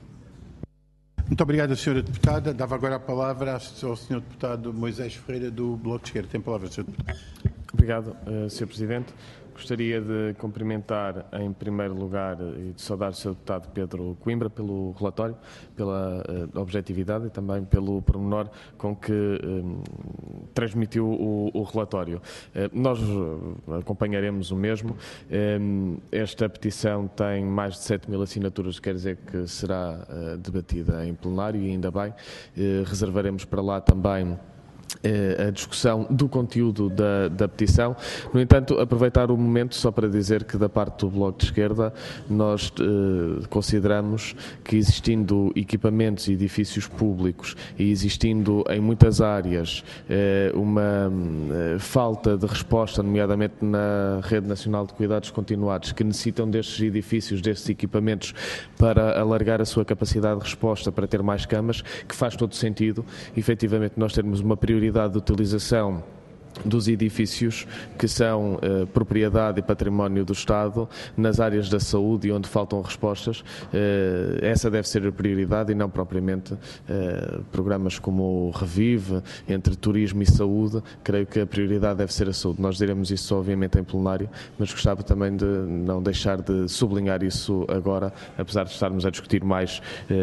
Muito obrigado, Sra. Deputada. Dava agora a palavra ao Sr. Deputado Moisés Ferreira, do Bloco de Esquerda. Tem a palavra, Sr. Deputado. Obrigado, Sr. Presidente. Gostaria de cumprimentar, em primeiro lugar, e de saudar o Sr. Deputado Pedro Coimbra pelo relatório, pela objetividade e também pelo pormenor com que transmitiu o relatório. Nós acompanharemos o mesmo. Esta petição tem mais de 7.000 assinaturas, quer dizer que será debatida em plenário e ainda bem. Reservaremos para lá também a discussão do conteúdo da petição. No entanto, aproveitar o momento só para dizer que da parte do Bloco de Esquerda nós consideramos que, existindo equipamentos e edifícios públicos e existindo em muitas áreas uma falta de resposta, nomeadamente na Rede Nacional de Cuidados Continuados, que necessitam destes edifícios, destes equipamentos para alargar a sua capacidade de resposta, para ter mais camas, que faz todo sentido, efetivamente, nós termos uma prioridade de utilização dos edifícios que são propriedade e património do Estado nas áreas da saúde e onde faltam respostas. Essa deve ser a prioridade e não propriamente programas como o Revive, entre turismo e saúde. Creio que a prioridade deve ser a saúde. Nós diremos isso obviamente em plenário, mas gostava também de não deixar de sublinhar isso agora, apesar de estarmos a discutir mais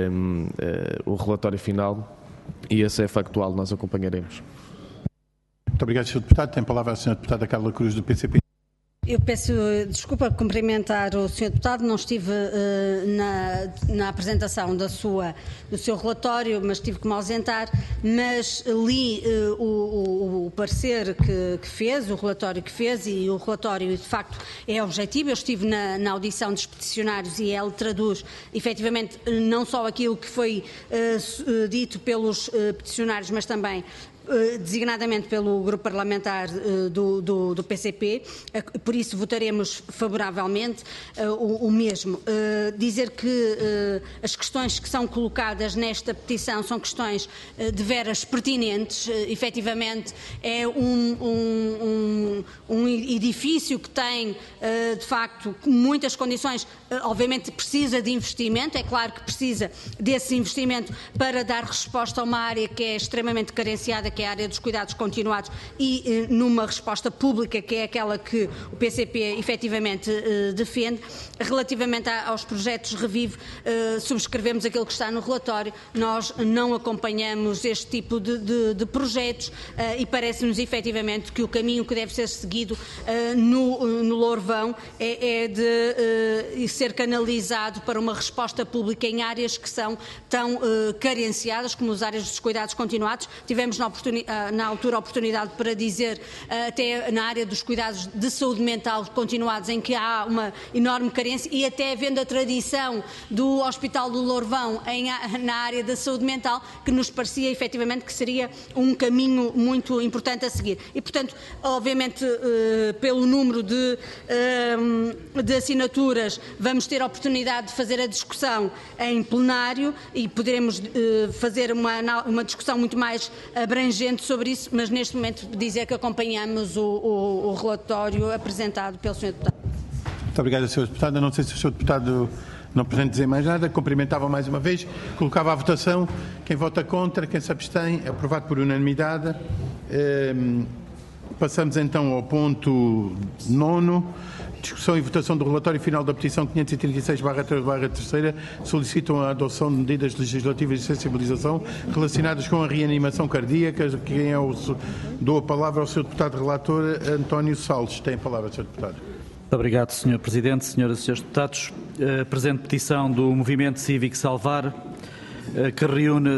o relatório final, e esse é factual, nós acompanharemos. Muito obrigado, Sr. Deputado. Tem a palavra a Sra. Deputada Carla Cruz, do PCP. Eu peço desculpa por cumprimentar o Sr. Deputado, não estive na apresentação do seu relatório, mas tive que me ausentar, mas li o parecer que fez, o relatório que fez, e o relatório de facto é objetivo. Eu estive na audição dos peticionários e ele traduz efetivamente não só aquilo que foi dito pelos peticionários, mas também designadamente pelo grupo parlamentar do PCP, por isso votaremos favoravelmente o mesmo. Dizer que as questões que são colocadas nesta petição são questões de veras pertinentes. Efetivamente é um edifício que tem de facto muitas condições, obviamente precisa de investimento, é claro que precisa desse investimento para dar resposta a uma área que é extremamente carenciada, que é a área dos cuidados continuados, e numa resposta pública, que é aquela que o PCP efetivamente defende. Relativamente aos projetos Revive, subscrevemos aquilo que está no relatório. Nós não acompanhamos este tipo de projetos e parece-nos efetivamente que o caminho que deve ser seguido no Lourvão é de ser canalizado para uma resposta pública em áreas que são tão carenciadas como as áreas dos cuidados continuados. Tivemos na altura a oportunidade para dizer, até na área dos cuidados de saúde mental continuados, em que há uma enorme carência, e até havendo a tradição do Hospital do Lourvão na área da saúde mental, que nos parecia efetivamente que seria um caminho muito importante a seguir. E, portanto, obviamente, pelo número de assinaturas, vamos ter a oportunidade de fazer a discussão em plenário e poderemos fazer uma discussão muito mais abrangente sobre isso, mas neste momento dizer que acompanhamos o relatório apresentado pelo Sr. Deputado. Muito obrigado, Sr. Deputado. Eu não sei se o Sr. Deputado não pretende dizer mais nada. Cumprimentava mais uma vez. Colocava à votação. Quem vota contra, quem se abstém, é aprovado por unanimidade. Passamos então ao ponto 9. Discussão e votação do relatório final da petição 536/3/3 solicitam a adoção de medidas legislativas de sensibilização relacionadas com a reanimação cardíaca. Dou a palavra ao Sr. Deputado Relator António Salles. Tem a palavra, Sr. Deputado. Muito obrigado, Sr. Presidente, Senhoras e Srs. Deputados. A presente petição do Movimento Cívico Salvar, que reúne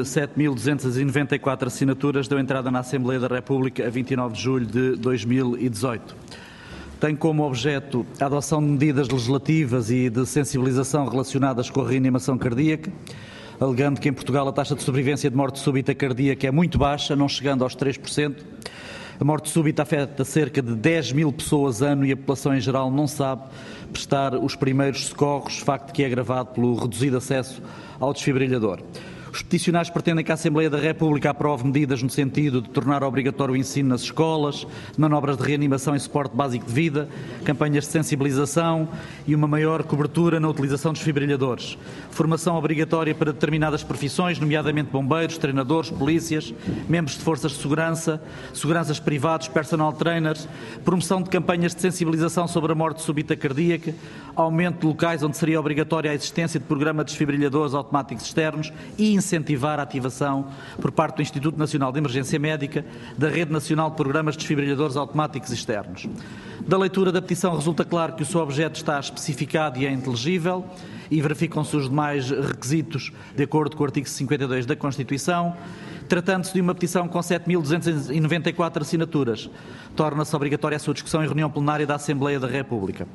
7.294 assinaturas, deu entrada na Assembleia da República a 29 de julho de 2018. Tem como objeto a adoção de medidas legislativas e de sensibilização relacionadas com a reanimação cardíaca, alegando que em Portugal a taxa de sobrevivência de morte súbita cardíaca é muito baixa, não chegando aos 3%. A morte súbita afeta cerca de 10.000 pessoas ano e a população em geral não sabe prestar os primeiros socorros, facto que é agravado pelo reduzido acesso ao desfibrilhador. Os peticionários pretendem que a Assembleia da República aprove medidas no sentido de tornar obrigatório o ensino nas escolas, manobras de reanimação e suporte básico de vida, campanhas de sensibilização e uma maior cobertura na utilização dos desfibrilhadores. Formação obrigatória para determinadas profissões, nomeadamente bombeiros, treinadores, polícias, membros de forças de segurança, seguranças privados, personal trainers, promoção de campanhas de sensibilização sobre a morte súbita cardíaca, aumento de locais onde seria obrigatória a existência de programa de desfibrilhadores automáticos externos e incentivar a ativação por parte do Instituto Nacional de Emergência Médica da Rede Nacional de Programas de Desfibrilhadores Automáticos Externos. Da leitura da petição resulta claro que o seu objeto está especificado e é inteligível e verificam-se os demais requisitos de acordo com o artigo 52 da Constituição. Tratando-se de uma petição com 7.294 assinaturas, torna-se obrigatória a sua discussão em reunião plenária da Assembleia da República.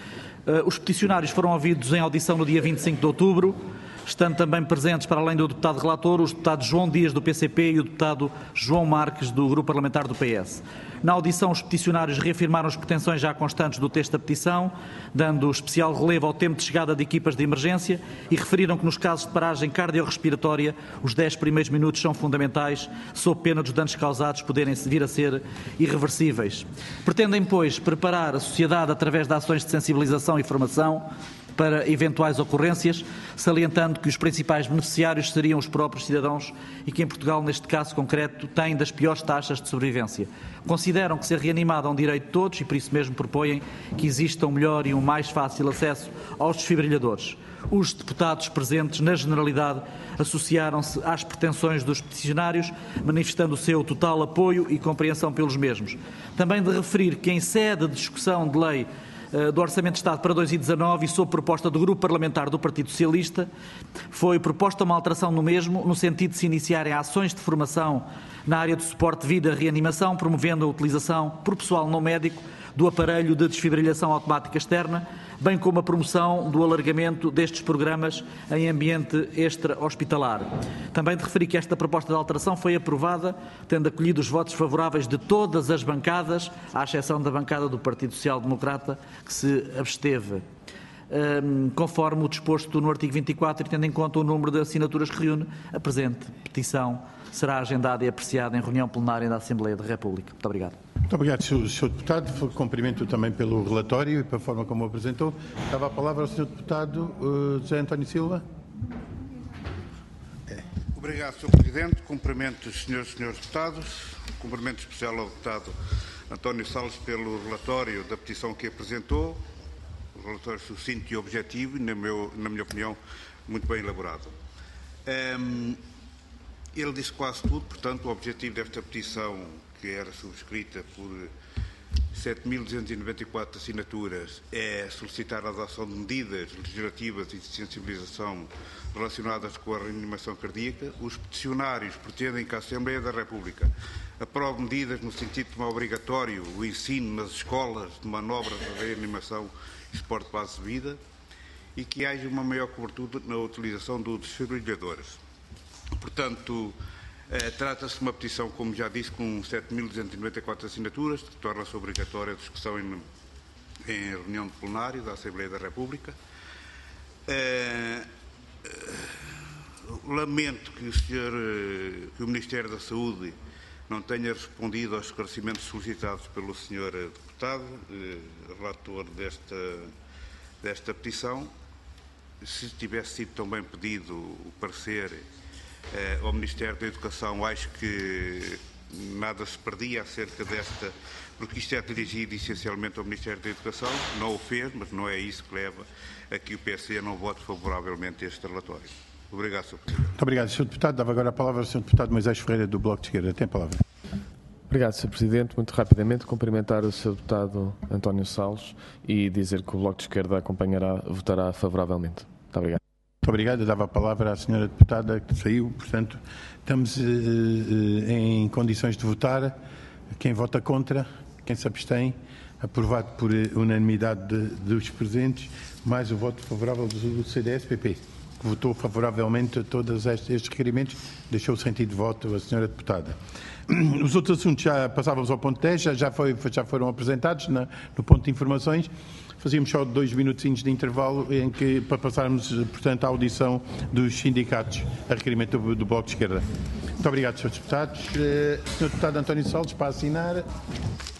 Os peticionários foram ouvidos em audição no dia 25 de outubro, estando também presentes, para além do deputado relator, os deputados João Dias, do PCP, e o deputado João Marques, do Grupo Parlamentar do PS. Na audição, os peticionários reafirmaram as pretensões já constantes do texto da petição, dando especial relevo ao tempo de chegada de equipas de emergência e referiram que nos casos de paragem cardiorrespiratória, os 10 primeiros minutos são fundamentais, sob pena dos danos causados poderem vir a ser irreversíveis. Pretendem, pois, preparar a sociedade através de ações de sensibilização e formação para eventuais ocorrências, salientando que os principais beneficiários seriam os próprios cidadãos e que em Portugal, neste caso concreto, têm das piores taxas de sobrevivência. Consideram que ser reanimado é um direito de todos e por isso mesmo propõem que exista um melhor e um mais fácil acesso aos desfibrilhadores. Os deputados presentes, na generalidade, associaram-se às pretensões dos peticionários, manifestando o seu total apoio e compreensão pelos mesmos. Também de referir que em sede de discussão de lei do Orçamento de Estado para 2019 e sob proposta do Grupo Parlamentar do Partido Socialista, foi proposta uma alteração no mesmo, no sentido de se iniciarem ações de formação na área de suporte de vida e reanimação, promovendo a utilização por pessoal não médico do aparelho de desfibrilhação automática externa, bem como a promoção do alargamento destes programas em ambiente extra-hospitalar. Também de referir que esta proposta de alteração foi aprovada, tendo acolhido os votos favoráveis de todas as bancadas, à exceção da bancada do Partido Social Democrata, que se absteve. Conforme o disposto no artigo 24 e tendo em conta o número de assinaturas que reúne, a presente petição será agendada e apreciada em reunião plenária da Assembleia da República. Muito obrigado. Muito obrigado, Sr. Deputado. Cumprimento também pelo relatório e pela forma como o apresentou. Dava a palavra ao Sr. Deputado José António Silva. Obrigado, Sr. Presidente. Cumprimento os senhores e senhores deputados. Cumprimento especial ao deputado António Salles pelo relatório da petição que apresentou. O relatório sucinto e objetivo e, na minha opinião, muito bem elaborado. Ele disse quase tudo, portanto, o objetivo desta petição, que era subscrita por 7.294 assinaturas, é solicitar a adoção de medidas legislativas e de sensibilização relacionadas com a reanimação cardíaca. Os peticionários pretendem que a Assembleia da República aprove medidas no sentido de tornar obrigatório o ensino nas escolas de manobras de reanimação e suporte base de vida e que haja uma maior cobertura na utilização dos desfibrilhadores. Portanto, trata-se de uma petição, como já disse, com 7.294 assinaturas, que torna-se obrigatória a discussão em reunião de plenário da Assembleia da República. Lamento que o Ministério da Saúde não tenha respondido aos esclarecimentos solicitados pelo Sr. Deputado, relator desta petição. Se tivesse sido também pedido o parecer ao Ministério da Educação, acho que nada se perdia acerca desta, porque isto é dirigido essencialmente ao Ministério da Educação, não o fez, mas não é isso que leva a que o PSD não vote favoravelmente a este relatório. Obrigado, Sr. Presidente. Muito obrigado, Sr. Deputado. Dava agora a palavra ao Sr. Deputado Moisés Ferreira, do Bloco de Esquerda. Tem a palavra. Obrigado, Sr. Presidente. Muito rapidamente, cumprimentar o Sr. Deputado António Salles e dizer que o Bloco de Esquerda votará favoravelmente. Muito obrigado. Muito obrigado. Eu dava a palavra à Sra. Deputada que saiu. Portanto, estamos em condições de votar. Quem vota contra, quem se abstém, aprovado por unanimidade dos presentes, mais o voto favorável do CDS-PP, que votou favoravelmente a todos estes requerimentos. Deixou o sentido de voto a Sra. Deputada. Os outros assuntos já passávamos ao ponto 10, já foram apresentados no ponto de informações. Fazíamos só 2 minutinhos de intervalo para passarmos, portanto, à audição dos sindicatos a requerimento do Bloco de Esquerda. Muito obrigado, Sr. Deputados. Sr. Deputado António Salles, para assinar.